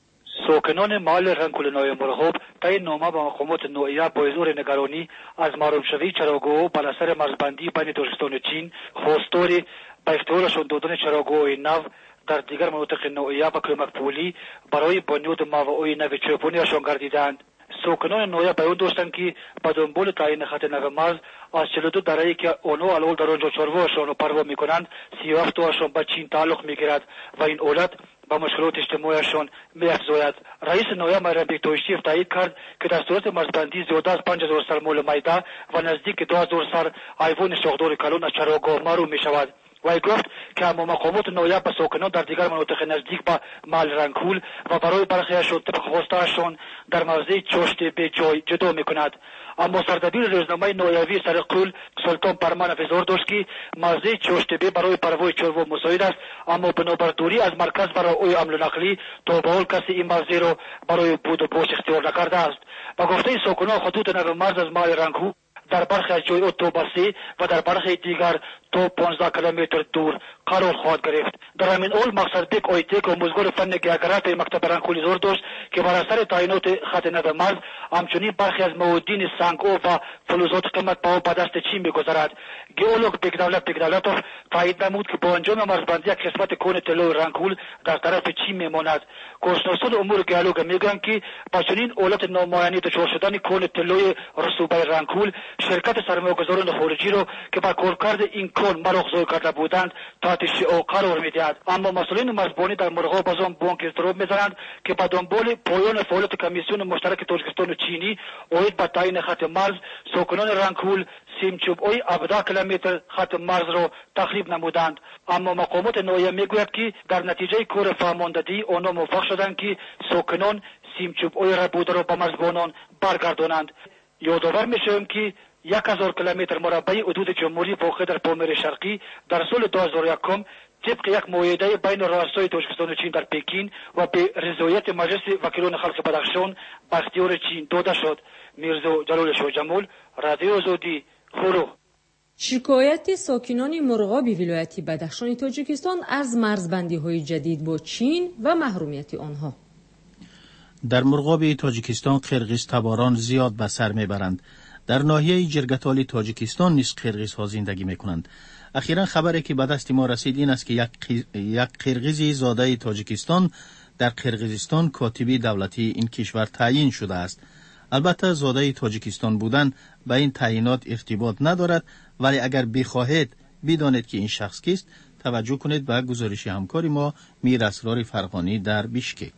ساکنان محل رندکول ناحیه مرغاب طی نامه به مقامات ناحیه با اظهار نگرانی از محروم‌شوی چراگاه‌ها بر اثر مرزبندی بین تاجیکستان و چین خواستار به اختیارشان دادن چراگاه‌های نو در دیگر مناطق ناحیه و کمک پولی برای بنیاد موانع نو چوبانی‌شان گردیدند. ساکنان ناحیه بیان داشتند که به دنبال تعیین خط نو مرز از چهل و دو دره‌ای که آنها الان در آنجا چاره‌هاشان را پروا می‌کنند، سی و هفت تاشان به چین تعلق می‌گیرد و این حالت با مشکلات اجتماعیشان می‌افزاید. رئیس ناحیه مهربی تویشیف تایید کرد که در صورت مرزبندی زیاده از پنج هزار سر مال میده و نزدیک دو هزار سر حیوان شاخدار کلان از چراگاه محروم می‌شود. وی گفت که اما مقامات ناحیه به ساکنان در دیگر مناطق نزدیک به محل رندکول و برای برخیشان طبق خواسته‌شان در موضع چاشت به جای جدا می‌کند. اما سردبیر روزنامه ناحیوی سرقول سلطان پرمانف اظهار داشت که موضع چاشت به برای پروای چروا مساعد است، اما بنابر دوری از مرکز برای حمل و نقلی تا به حال کسی این موضع را برای بود و باش اختیار نکرده است. با گفته ساکنان خطوط نو مرز از محل رندکول در برخی از جای تا به سه و در برخی دیگر تا پانزده کیلومتر دور قرار خواهد گرفت. در همین حال مقصد بیگ آیتک آموزگار فن گیاگرافی مکتب رندکول اظهار داشت که بر اثر تعیینات خط نو مرز همچنین برخی از معادن سنگ‌ها و فلزات قیمت‌بها به دست چین می‌گذرد. گئولوگ بیگدولت بیگدولتوف تایید نمود که با انجام مرزبندی یک قسمت کون طلای رندکول در طرف چین می‌ماند. کارشناسان امور گئولوگ می‌گویند که با چنین حالت نامعینی دچار شدن کون طلای رسوبه رندکول شرکت سرمایه‌گذاران خارجی را که با کارکرد این کون مراغزای کرده بودند تحت شعاع قرار می‌دهد. اما مسئولین مرزبانی در مرغاب از آن بانک اضطراب می‌زنند که با دنبال پایان فعالیت کمیسیون مشترک تاجیکستان و چینی اوید با تعیین خط مرز ساکنان رندکول سیمچوب‌های هفده کیلومتر خط مرز را تخریب نمودند. اما مقامات ناحیه می‌گوید که در نتیجه کار فرماندهی آنها موفق شدند که ساکنان سیمچوب‌های ربوده را به مرزبانان برگردانند. یادآور می‌شویم که یک هزار کیلومتر مربع حدود جمهوری واقع در پامیر شرقی در سال دو هزار و یک طبق یک معاهده بین رؤسای تاجیکستان و چین در پکین و به رضایت مجلس وکیلان خلق بدخشان به اختیار چین داده شد. میرزا جلال شاه جمال، رادیو آزادی، خروق. شکایت ساکنان مرغاب ولایت بدخشان تاجیکستان از مرزبندی‌های جدید با چین و محرومیت آنها. در مرغاب تاجیکستان قرقیز تباران زیاد به سر میبرند. در ناحیه جرگتال تاجیکستان نیز قرقیزها زندگی میکنند. اخیرا خبری که به دست ما رسید این است که یک یک قرقیزی زاده تاجیکستان در قرقیزستان کاتبی دولتی این کشور تعیین شده است. البته زاده تاجیکستان بودن به این تعیینات ارتباط ندارد، ولی اگر بخواهید بدانید که این شخص کیست توجه کنید به گزارش همکار ما میر اسرار فرغانی در بیشکک.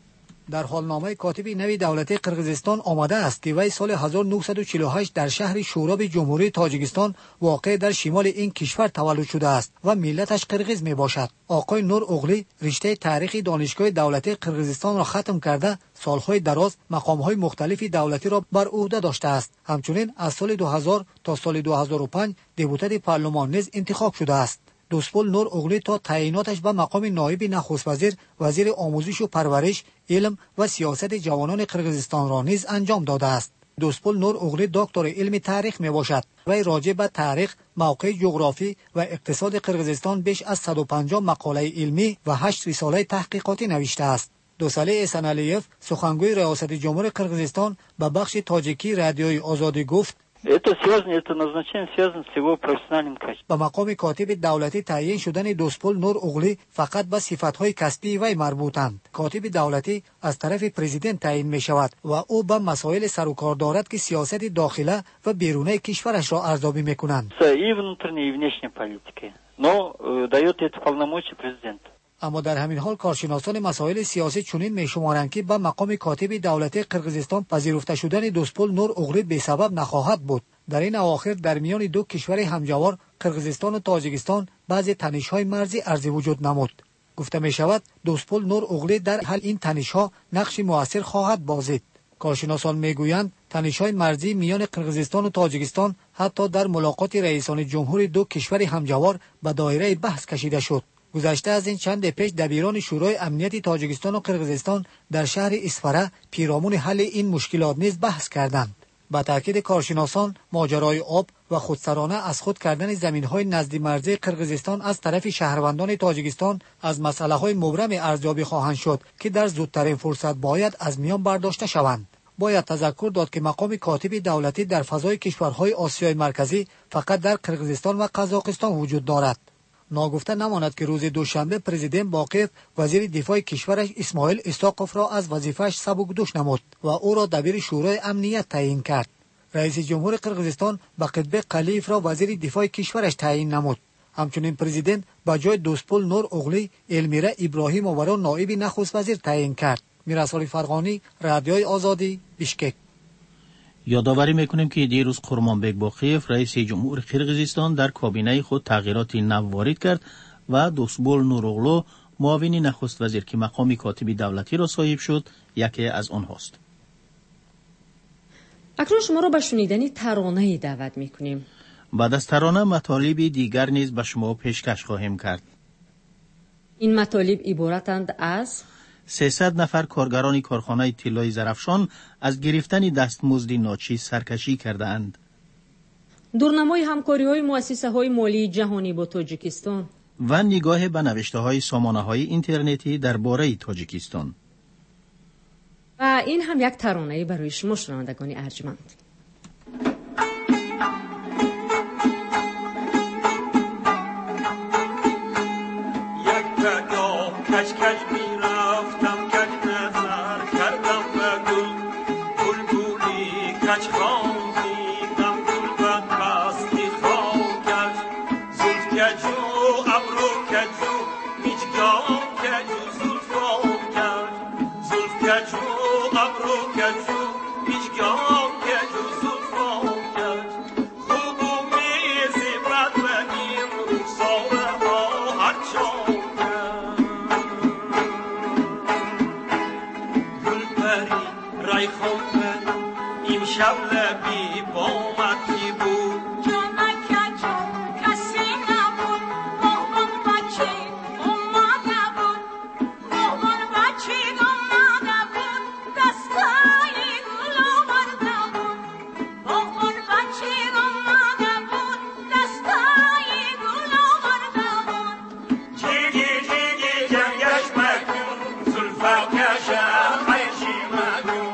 در حالنامه کاتبی نوی دولتی قرقیزستان آمده است که وی سال هزار و نهصد و چهل و هشت در شهر شوراب جمهوری تاجیکستان واقع در شمال این کشور تولد شده است و ملتش قرقیز می باشد. آقای نور اغلی رشته تاریخی دانشگاه دولتی قرقیزستان را ختم کرده سالهای دراز مقامهای مختلفی دولتی را بر عهده داشته است. همچنین از سال دو هزار تا سال دو هزار و پنج دپوتات پارلمان نیز انتخاب شده است. دوسپل نور اغلی تا تعییناتش به مقام نایب نخست وزیر وزیر آموزش و پرورش علم و سیاست جوانان قرقیزستان را نیز انجام داده است. دوسپل نور اغلی دکتر علم تاریخ می باشد و راجع به تاریخ، موقع جغرافی و اقتصاد قرقیزستان بیش از صد و پنجاه مقاله علمی و هشت رساله تحقیقاتی نوشته است. دوساله احسان علیف سخنگوی ریاست جمهوری قرقیزستان به بخش تاجیکی رادیوی آزادی گفت Это связано, это назначение связано с его профессиональным качеством. به مقام کاتب دولتی تعیین شدن دوسپل نور اغلی فقط به صفتهای کسبی وی مربوطند. کاتب دولتی از طرف پرزیدنت تعیین می شود و او به مسائل سر و کار دارد که سیاست داخله و بیرونه کشورش را ارزیابی می کنند. И внутренней, и внешней политики. Но дает это полномочия президенту. اما در همین حال کارشناسان مسائل سیاسی چنین می‌شمارند که به مقام کاتب دولتی قرقیزستان پذیرفته شدن دوسپل نور اغلی به سبب نخواهد بود. در این اواخر در میان دو کشور همجوار قرقیزستان و تاجیکستان بعضی تنش‌های مرزی ارزی وجود نمود. گفته می شود دوسپل نور اغلی در حل این تنش‌ها نقش مؤثر خواهد بازید. کارشناسان میگویند تنش‌های مرزی میان قرقیزستان و تاجیکستان حتی در ملاقات رئیسان جمهور دو کشور همجوار به دایره بحث کشیده شد. گذشته از این چند پیش دبیران شورای امنیت تاجیکستان و قرقیزستان در شهر اسفره پیرامون حل این مشکلات نیز بحث کردند. با تاکید کارشناسان ماجرای آب و خودسرانه از خود کردن زمین‌های نزد مرزی قرقیزستان از طرف شهروندان تاجیکستان از مسئله‌های مبرم ارزیابی خواهند شد که در زودترین فرصت باید از میان برداشته شوند. باید تذکر داد که مقام کاتب دولتی در فضای کشورهای آسیای مرکزی فقط در قرقیزستان و قزاقستان وجود دارد. ناگفته نماند که روز دوشنبه پرزیدنت باقیف وزیر دفاع کشورش اسماعیل اسحاقوف را از وظیفه‌اش سبکدوش نمود و او را دبیر شورای امنیت تعیین کرد. رئیس جمهور قرقیزستان بقیتبک قلیف را وزیر دفاع کشورش تعیین نمود. همچنین پرزیدنت با جای دوستپول نور اوغلی المیره ابراهیمووا را نایب نخست وزیر تعیین کرد. میرسال فرغانی، رادیوی آزادی، بیشکک. یادآوری میکنیم که دیروز قرمانبک باقیف رئیس جمهور قرقیزستان در کابینه خود تغییراتی نو وارد کرد و دوستپول نور اوغلو معاون نخست وزیر که مقام کاتب دولتی را صاحب شد یکی از آنهاست. اکنون شما را به شنیدن ترانه دعوت میکنیم. بعد از ترانه مطالب دیگر نیز به شما پیشکش خواهیم کرد. این مطالب عبارتند از سیصد نفر کارگران کارخانه طلای زرافشان از گرفتن دستمزد ناچیز سرکشی کردند. دورنمای همکاری‌های مؤسسه‌های مالی جهانی با تاجیکستان و نگاه به نوشته‌های سامانه‌های اینترنتی درباره تاجیکستان. و این هم یک ترانه برای شما شنوندگان ارجمند. یک پگاه کج کج میرفتم کج نظر کردم به گل گل گولی کج خواندیدم گل بد بستی خواکج زلف کجو ابرو کجو میچگام کجو زلفام کج زلف کجو ابرو کجو میچگام کجو زلفام کج خوبو میزی بد بگیم رخساره ها هر چون رایخون امشب لبی بامتی بود جانکه جون کسی نبود مهمون بچه اومده بود مهمون بچه اومده بود دستای گل آورده بود مهمون بچه اومده بود دستای گل آورده بود جیگی جیگی جنگش مکن زلفا کشه خیشی مکن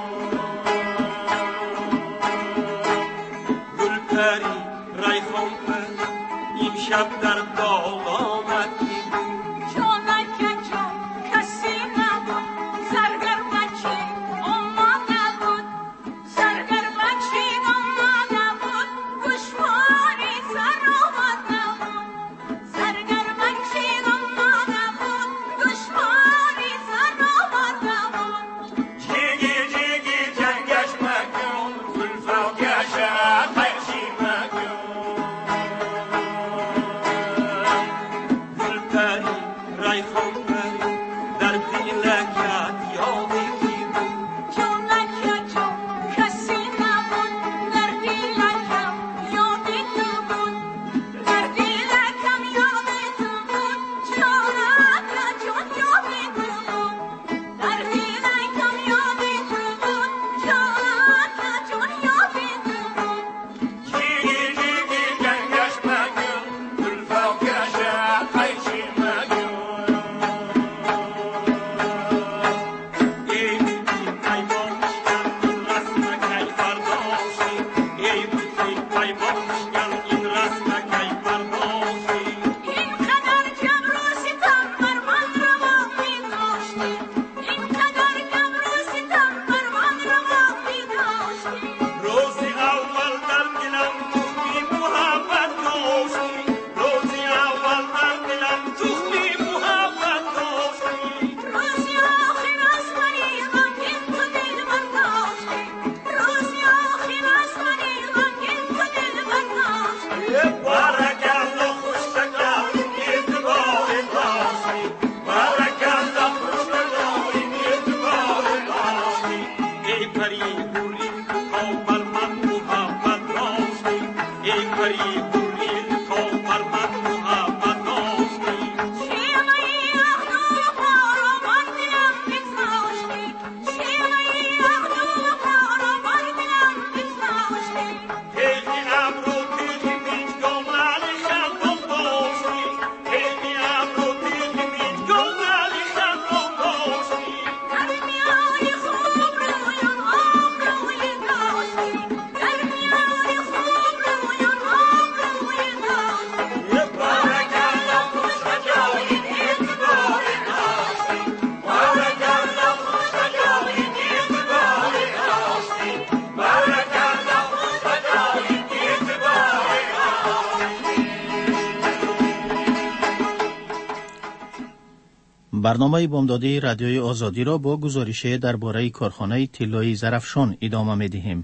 رایخون پر امشب در باغ آمدی بود جانکه جون کسی نبود زرگر بچه اومده بود زرگر بچه اومده بود گوشواری سر آمده بود زرگر بچه اومده بود گوشواری سر آمده بود جیگی جیگی جنگش مکن زلفا کشه خیشی مکن برنامه بامدادی رادیوی آزادی را با گزارش درباره کارخانه طلای زرافشان ادامه می‌دهیم.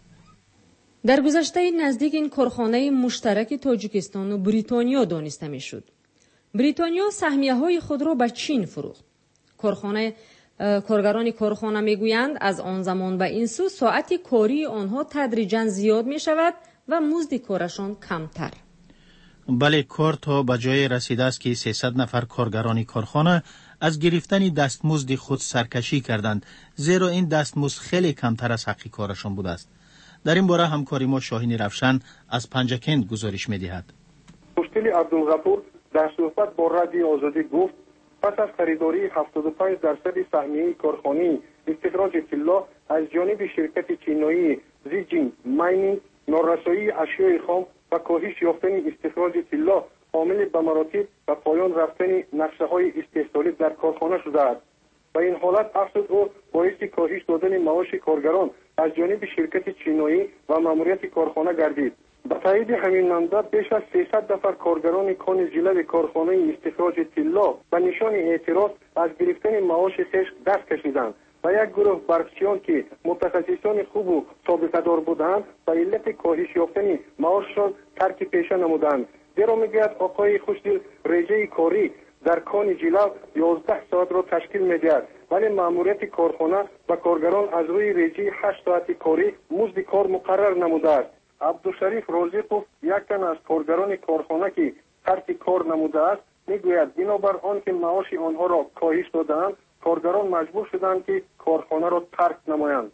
در گذشته نزدیک این کارخانه مشترک تاجیکستان و بریتانیا دانسته می‌شد. بریتانیا سهمیه‌های خود را به چین فروخت. کارخانه کارگران کارخانه میگویند از آن زمان به این سو ساعت کاری آنها تدریجاً زیاد می‌شود و مزد کارشان کمتر. بله، کار تا به جای رسیده است که سیصد نفر کارگران کارخانه از گرفتن دستمزد خود سرکشی کردند، زیرا این دستمزد خیلی کمتر از حق کارشان بوده است. در این باره همکاری ما شاهین رفشن از پنجکند گزارش می‌دهد. مشکل عبدالغفور در صحبت با رادیو آزادی گفت پس از خریداری هفتاد و پنج درصد سهمیه کارخانه استخراج طلا از جانب شرکت چینی زیجین ماینینگ، نارسایی اشیاء خام و کاهش یافتن استخراج طلا عامل به مراتب و پایان رفتن نقشه‌های استحصالی در کارخانه شده است. و این حالت افزود او باعث کاهش دادن معاش کارگران از جانب شرکت چینی و ماموریت کارخانه گردید. به تایید همین منبع بیش از سیصد نفر کارگران کان ژله کارخانه استخراج طلا به نشان اعتراض از گرفتن معاش خویش دست کشیدند و یک گروه برقچیان که متخصصان خوب و سابقه دار بودند به علت کاهش یافتن معاششان ترک پیشه نمودند. زیرا میگوید آقای خوشدل رژه کاری در کان ژله یازده ساعت را تشکیل میدهد، ولی ماموریت کارخانه و کارگران از روی رژه هشت ساعت کاری مزد کار مقرر نموده است. عبدالشریف رازقوف یک تن از کارگران کارخانه که ترک کار نموده است میگوید بنابر آنکه معاش آنها را کاهش دادند، کارگران مجبور شدند که کارخانه را ترک نمایند.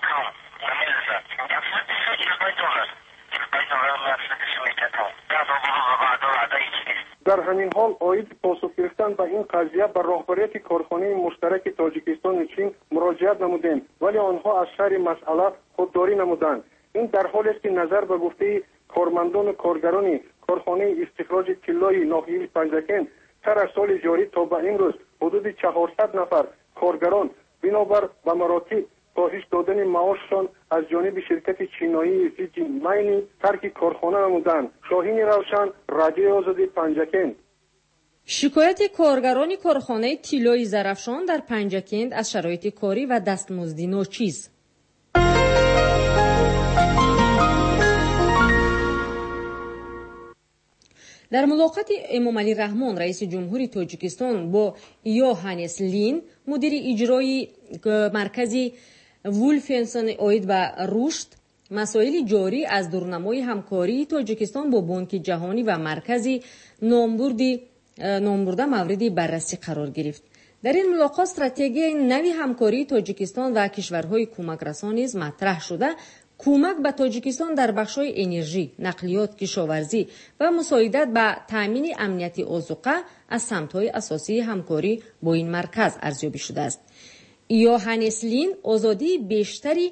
در همین حال عاید پاسخ گرفتن به این قضیه به راهبریت کارخانه مشترک تاجیکستان و چین مراجعت نمودیم، ولی آنها از شر مسئله خودداری نمودند. این در حالی است که نظر به گفته کارمندان و کارگران کارخانه استخراج طلای ناحیه پنجکند سر از سال جاری تا به امروز حدود چهارصد نفر کارگران بنابر به مراتب کاهش دادن معاششان از جانب شرکت چینی زیجین ماینینگ ترک کارخانه نمودند. شاهین روشن، رادیو آزادی پنجکند. شکایت کارگران کارخانه طلای زرافشان در پنجکند از شرایط کاری و دستمزدی ناچیز. در ملاقات امامعلی رحمان رئیس جمهوری تاجیکستان با یوهانس لین مدیر اجرایی مرکز وولفنسون عاید به رشد، مسائل جاری از دورنمای همکاری تاجیکستان با بانک جهانی و مرکز نامبرده مورد بررسی قرار گرفت. در این ملاقات استراتژی نوی همکاری تاجیکستان و کشورهای کمک رسان نیز مطرح شده، کمک به تاجیکستان در بخش‌های انرژی، نقلیات، کشاورزی و مساعدت به تامین امنیت آذوقه از سمت‌های اساسی همکاری با این مرکز ارزیابی شده است. یوهانس لین آزادی بیشتری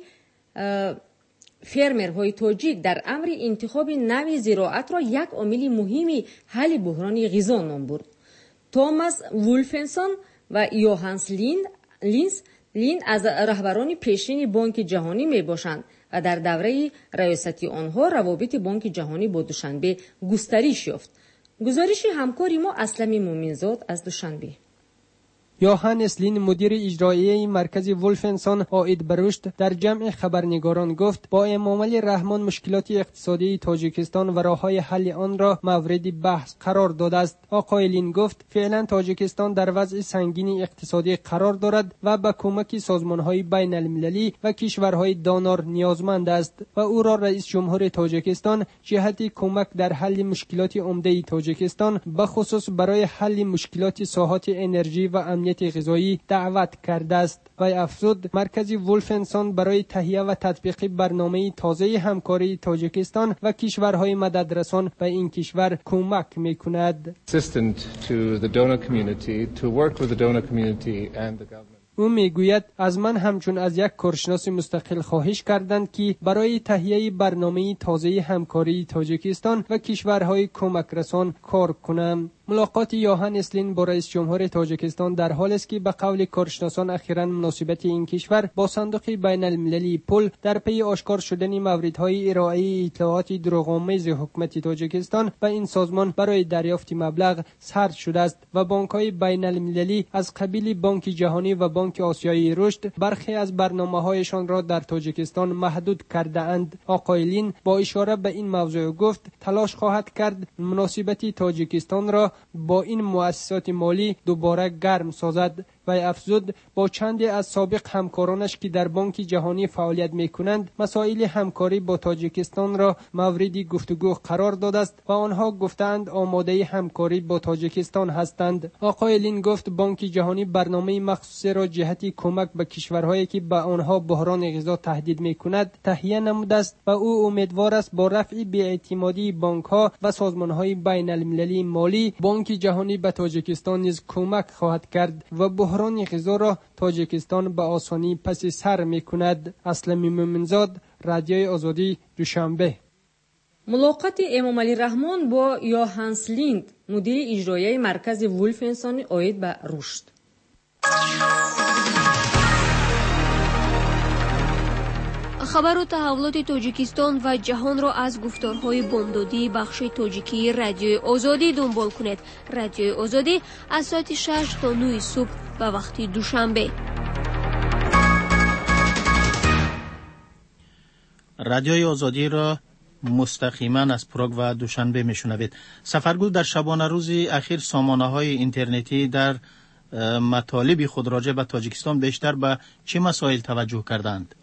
فرمرهای تاجیک در امر انتخاب نوع زراعت را یک عامل مهمی حل بحران غذا نام برد. توماس وولفنسون و یوهانس لین لینز لین از رهبران پیشین بانک جهانی می باشند و در دوره ریاستی آنها روابط بانک جهانی با دوشنبه گسترش یافت. گزارش همکاری ما اسلمی مومنزاد از دوشنبه. یوهان اسلین مدیر اجرایی مرکز ولفنسون عاید به رشد در جمع خبرنگاران گفت با امامعلی رحمان مشکلات اقتصادی تاجیکستان و راه‌های حل آن را مورد بحث قرار داده است. آقای لین گفت فعلا تاجیکستان در وضع سنگین اقتصادی قرار دارد و به کمک سازمان‌های بین المللی و کشورهای دانار نیازمند است و او را رئیس جمهور تاجیکستان جهت کمک در حل مشکلات عمده تاجیکستان به خصوص برای حل مشکلات ساحات انرژی و امنیت غذایی دعوت کرده است. و افزود مرکز ولفنسون برای تهیه و تطبیق برنامه تازه همکاری تاجیکستان و کشورهای مددرسان به این کشور کمک می‌کند. او میگوید از من همچون از یک کارشناس مستقل خواهش کردند که برای تهیه برنامه تازه همکاری تاجیکستان و کشورهای کمک رسان کار کنم. ملاقات یوهان اسلین با رئیس جمهور تاجیکستان در حالی است که به قول کارشناسان اخیراً مناسبت این کشور با صندوق بین المللی پول در پی آشکار شدن موردهای ارائه اطلاعات دروغ‌آمیز حکومت تاجیکستان به این سازمان برای دریافت مبلغ سرد شده است و بانک‌های بین المللی از قبیل بانک جهانی و بانک آسیایی رشد برخی از برنامه‌هایشان را در تاجیکستان محدود کرده اند. آقای لین با اشاره به این موضوع گفت تلاش خواهد کرد مناسبت تاجیکستان را با این مؤسسات مالی دوباره گرم سازد. و افزود با چندی از سابق همکارانش که در بانک جهانی فعالیت می‌کنند مسائل همکاری با تاجیکستان را مورد گفتگو قرار داده است و آنها گفتند آماده همکاری با تاجیکستان هستند. آقای لین گفت بانک جهانی برنامه مخصوصی را جهتی کمک به کشورهایی که به آنها بحران غذا تهدید می‌کند تهیه نموده است و او امیدوار است با رفع بی‌اعتمادی بانک‌ها و سازمان‌های بین المللی مالی بانک جهانی به تاجیکستان نیز کمک خواهد کرد و بحران غذا را تاجیکستان به آسانی پس سر می‌کند. اسلمی مومنزاد، رادیوی آزادی، دوشنبه. ملاقات امامعلی رحمان با یوهانس لیند مدیر اجرایی مرکز ولفنسون عاید به رشد. خبر و تحولات تاجیکستان و جهان را از گفتارهای بامدادی بخش تاجیکی رادیوی آزادی دنبال کنید. رادیوی آزادی از ساعت شش تا نه صبح به وقت دوشنبه. رادیوی آزادی را مستقیما از پراگ و دوشنبه میشنوید. سفرگو در شبانه روز اخیر سامانه‌های اینترنتی در مطالب خود راجع به تاجیکستان بیشتر به چه مسائل توجه کردند؟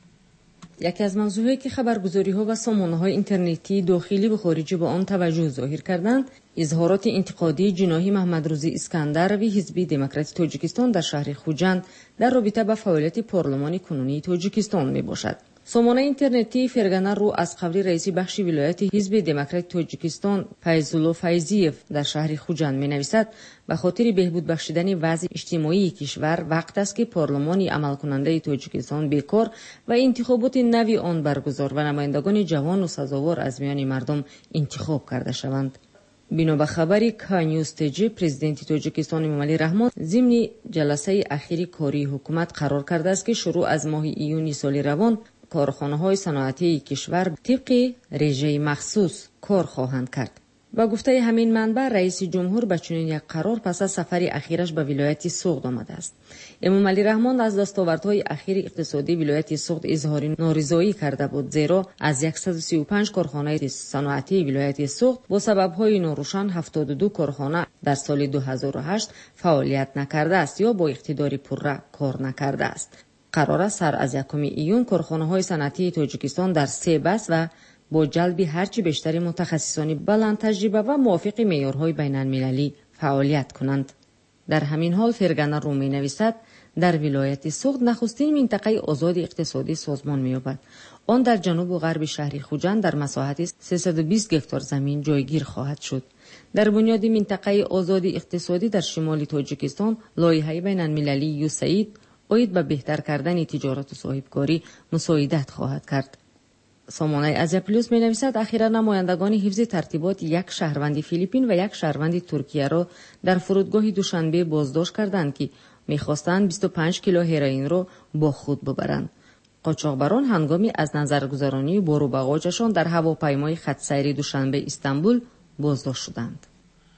یکی از موضوعی که خبرگزاری‌ها و سامانه‌های اینترنتی داخلی و خارجی با آن توجه ظاهر کردند، اظهارات انتقادی جناحی محمد روزی اسکندر و حزب دموکراتی تاجیکستان در شهر خوجند در رابطه با فعالیت پارلمان کنونی تاجیکستان میباشد. سامانه اینترنتی فرگانه رو از قبل رئیس بخش ولایت حزب دموکراتی تاجیکستان فیض‌الله فیضیف در شهر خوجند می‌نویسد به خاطر بهبود بخشیدن وضع اجتماعی کشور وقت است که پارلمانی عمل کننده تاجیکستان بیکار و انتخابات نوی آن برگزار و نمایندگان جوان و سزاوار از میان مردم انتخاب کرده شوند. بنا به خبری کانیوز تیجی، پرزیدنت تاجیکستان امامعلی رحمان ضمن جلسه اخیر کاری حکومت قرار کرده است که شروع از ماه ایون سال روان کارخانه‌های صنعتی کشور طبق رژه مخصوص کار خواهند کرد. با گفته همین منبع رئیس جمهور به چنین یک قرار پس از سفر اخیرش به ولایت سوغد آمده است. امامعلی رحمان از دستاوردهای اخیر اقتصادی ولایت سوغد اظهار نارضایی کرده بود، زیرا از صد و سی و پنج کارخانه صنعتی ولایت سوغد با سبب‌های ناروشن هفتاد و دو کارخانه در سال دو هزار و هشت فعالیت نکرده است یا با اقتدار پره کار نکرده است. قرار است سر از یکم ایون کارخانه‌های صنعتی تاجیکستان در سه بس و با جلب هرچی بیشتر متخصصان بلند تجربه و موافق معیارهای بین‌المللی فعالیت کنند. در همین حال فرگانه رو می‌نویسد در ولایت سوغد نخستین منطقه آزاد اقتصادی سازمان می‌یابد. آن در جنوب و غرب شهر خوجند در مساحت سیصد و بیست هکتار زمین جایگیر خواهد شد. در بنیاد منطقه آزاد اقتصادی در شمال تاجیکستان لایحه بین‌المللی یوسعید باید به بهتر کردن تجارت و صاحبکاری مساعدت خواهد کرد. سامانه ازیا پلوس می نویسد اخیرا نمایندگان حفظ ترتیبات یک شهروند فیلیپین و یک شهروند ترکیه را در فرودگاه دوشنبه بازداشت کردند که می‌خواستند بیست و پنج کیلو هروئین را با خود ببرند. قاچاقبران هنگامی از نظرگذرانی بار و بغاجشان در هواپیمای خط سیر دوشنبه استانبول بازداشت شدند.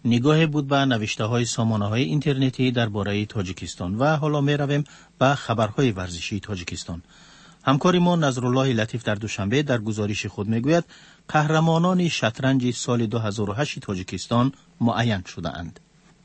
نگاه بود به نوشته های سامانه های اینترنتی درباره تاجیکستان. و حالا می رویم به خبرهای ورزشی تاجیکستان. همکار ما نظرالله لطیف در دوشنبه در گزارش خود می گوید قهرمانان شطرنج سال دو هزار و هشت تاجیکستان معین شده اند.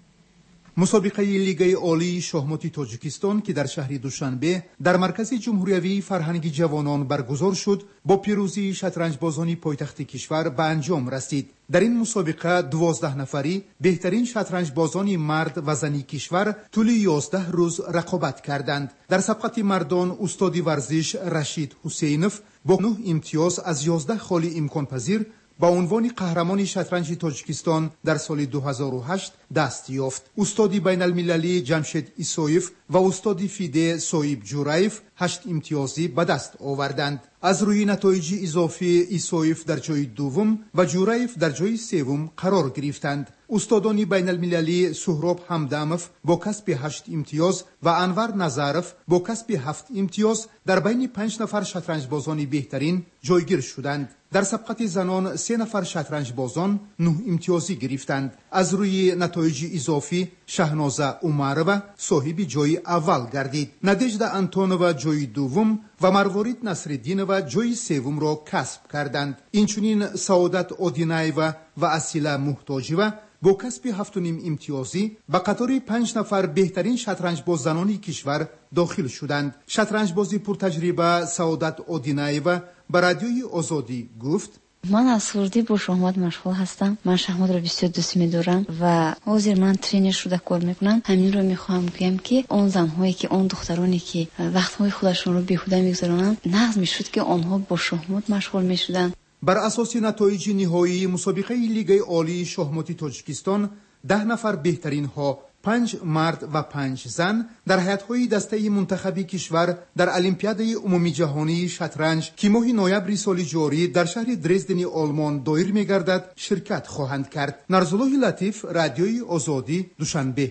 مسابقه لیگ عالی شахمات تاجیکستان که در شهر دوشنبه در مرکز جمهوری فرهنگ جوانان برگزار شد، با پیروزی شطرنجبازان پایتخت کشور به انجام رسید. در این مسابقه دوازده نفری بهترین شطرنجبازان مرد و زنی کشور طول یازده روز رقابت کردند. در سبقت مردان استاد ورزش رشید حسینوف با نه امتیاز از یازده خالی امکان پذیر با عنوان قهرمان شطرنج تاجیکستان در سال دو هزار و هشت دست یافت. استاد بین المللی جمشید ایسویف و استاد فیده سویب جورایف هشت امتیازی به دست آوردند. از روی نتایج اضافی ایسویف در جای دوم و جورایف در جای سوم قرار گرفتند. استادان بین المللی سهراب همداموف با کسب هشت امتیاز و انور نظرف با کسب هفت امتیاز در بین پنج نفر شطرنجبازان بهترین جایگیر شدند. در سبقت زنان سه نفر شطرنجبازان نه امتیازی گرفتند. از روی نتایج اضافی شهنازه عمرova صاحب جای اول گردید. نادژدا انتونووا جای دوم و مروارید نصرالدینова جای سوم را کسب کردند. اینچنین سعادت آدینایوا و اسیلا محتاجیوا با کسب هفت و نیم امتیازی به قطار پنج نفر بهترین شطرنجباز زنانی کشور داخل شدند. شطرنجبازی پرتجربه سعادت آدینایوا به رادیوی آزادی گفت: من از خردی با شахмат مشغول هستم. من شахмат را بسیار دوست می‌دارم و حاضر من ترینر شده کار میکنم. همین رو میخوام بگم که اون زنهایی که اون دخترانی که وقتهای خودشون رو بیهوده میگذرونن، نقض میشد که آنها با شахмат مشغول میشدن. بر اساس نتایج نهایی مسابقه لیگ عالی شахмати تاجیکستان، ده نفر بهترین ها، پنج مرد و پنج زن در هیئت‌های دسته منتخبی کشور در المپیاد عمومی جهانی شطرنج که ماه نوامبر سال جاری در شهر درزدن آلمان دایر می‌گردد شرکت خواهند کرد. نظرالله لطیف، رادیوی آزادی، دوشنبه.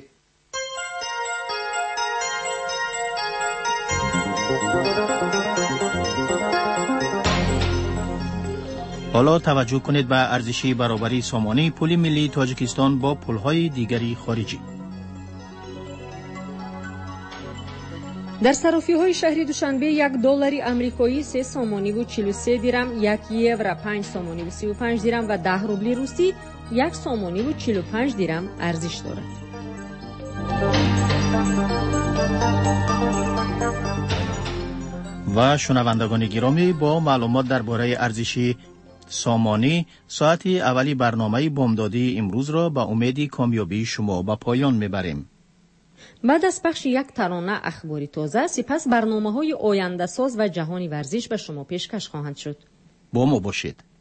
حالا توجه کنید به ارزش برابری سامانه پول ملی تاجیکستان با پول‌های دیگری خارجی. در صرافی‌های شهر دوشنبه یک دلار آمریکایی سه سامانی و چهل و سه درم، یک یورو پنج سامانی و سی و پنج درم و ده روبل روسی یک سامانی و چهل و پنج درم ارزش دارد. و شنوندگان گرامی، با معلومات درباره ارزش سامانی ساعت اولی برنامه بامدادی امروز را با امید کامیابی شما به پایان میبریم. بعد از پخش یک ترانه اخباری تازه، سپس برنامه‌های آینده ساز و جهانی ورزش به شما پیشکش خواهند شد. با ما باشید.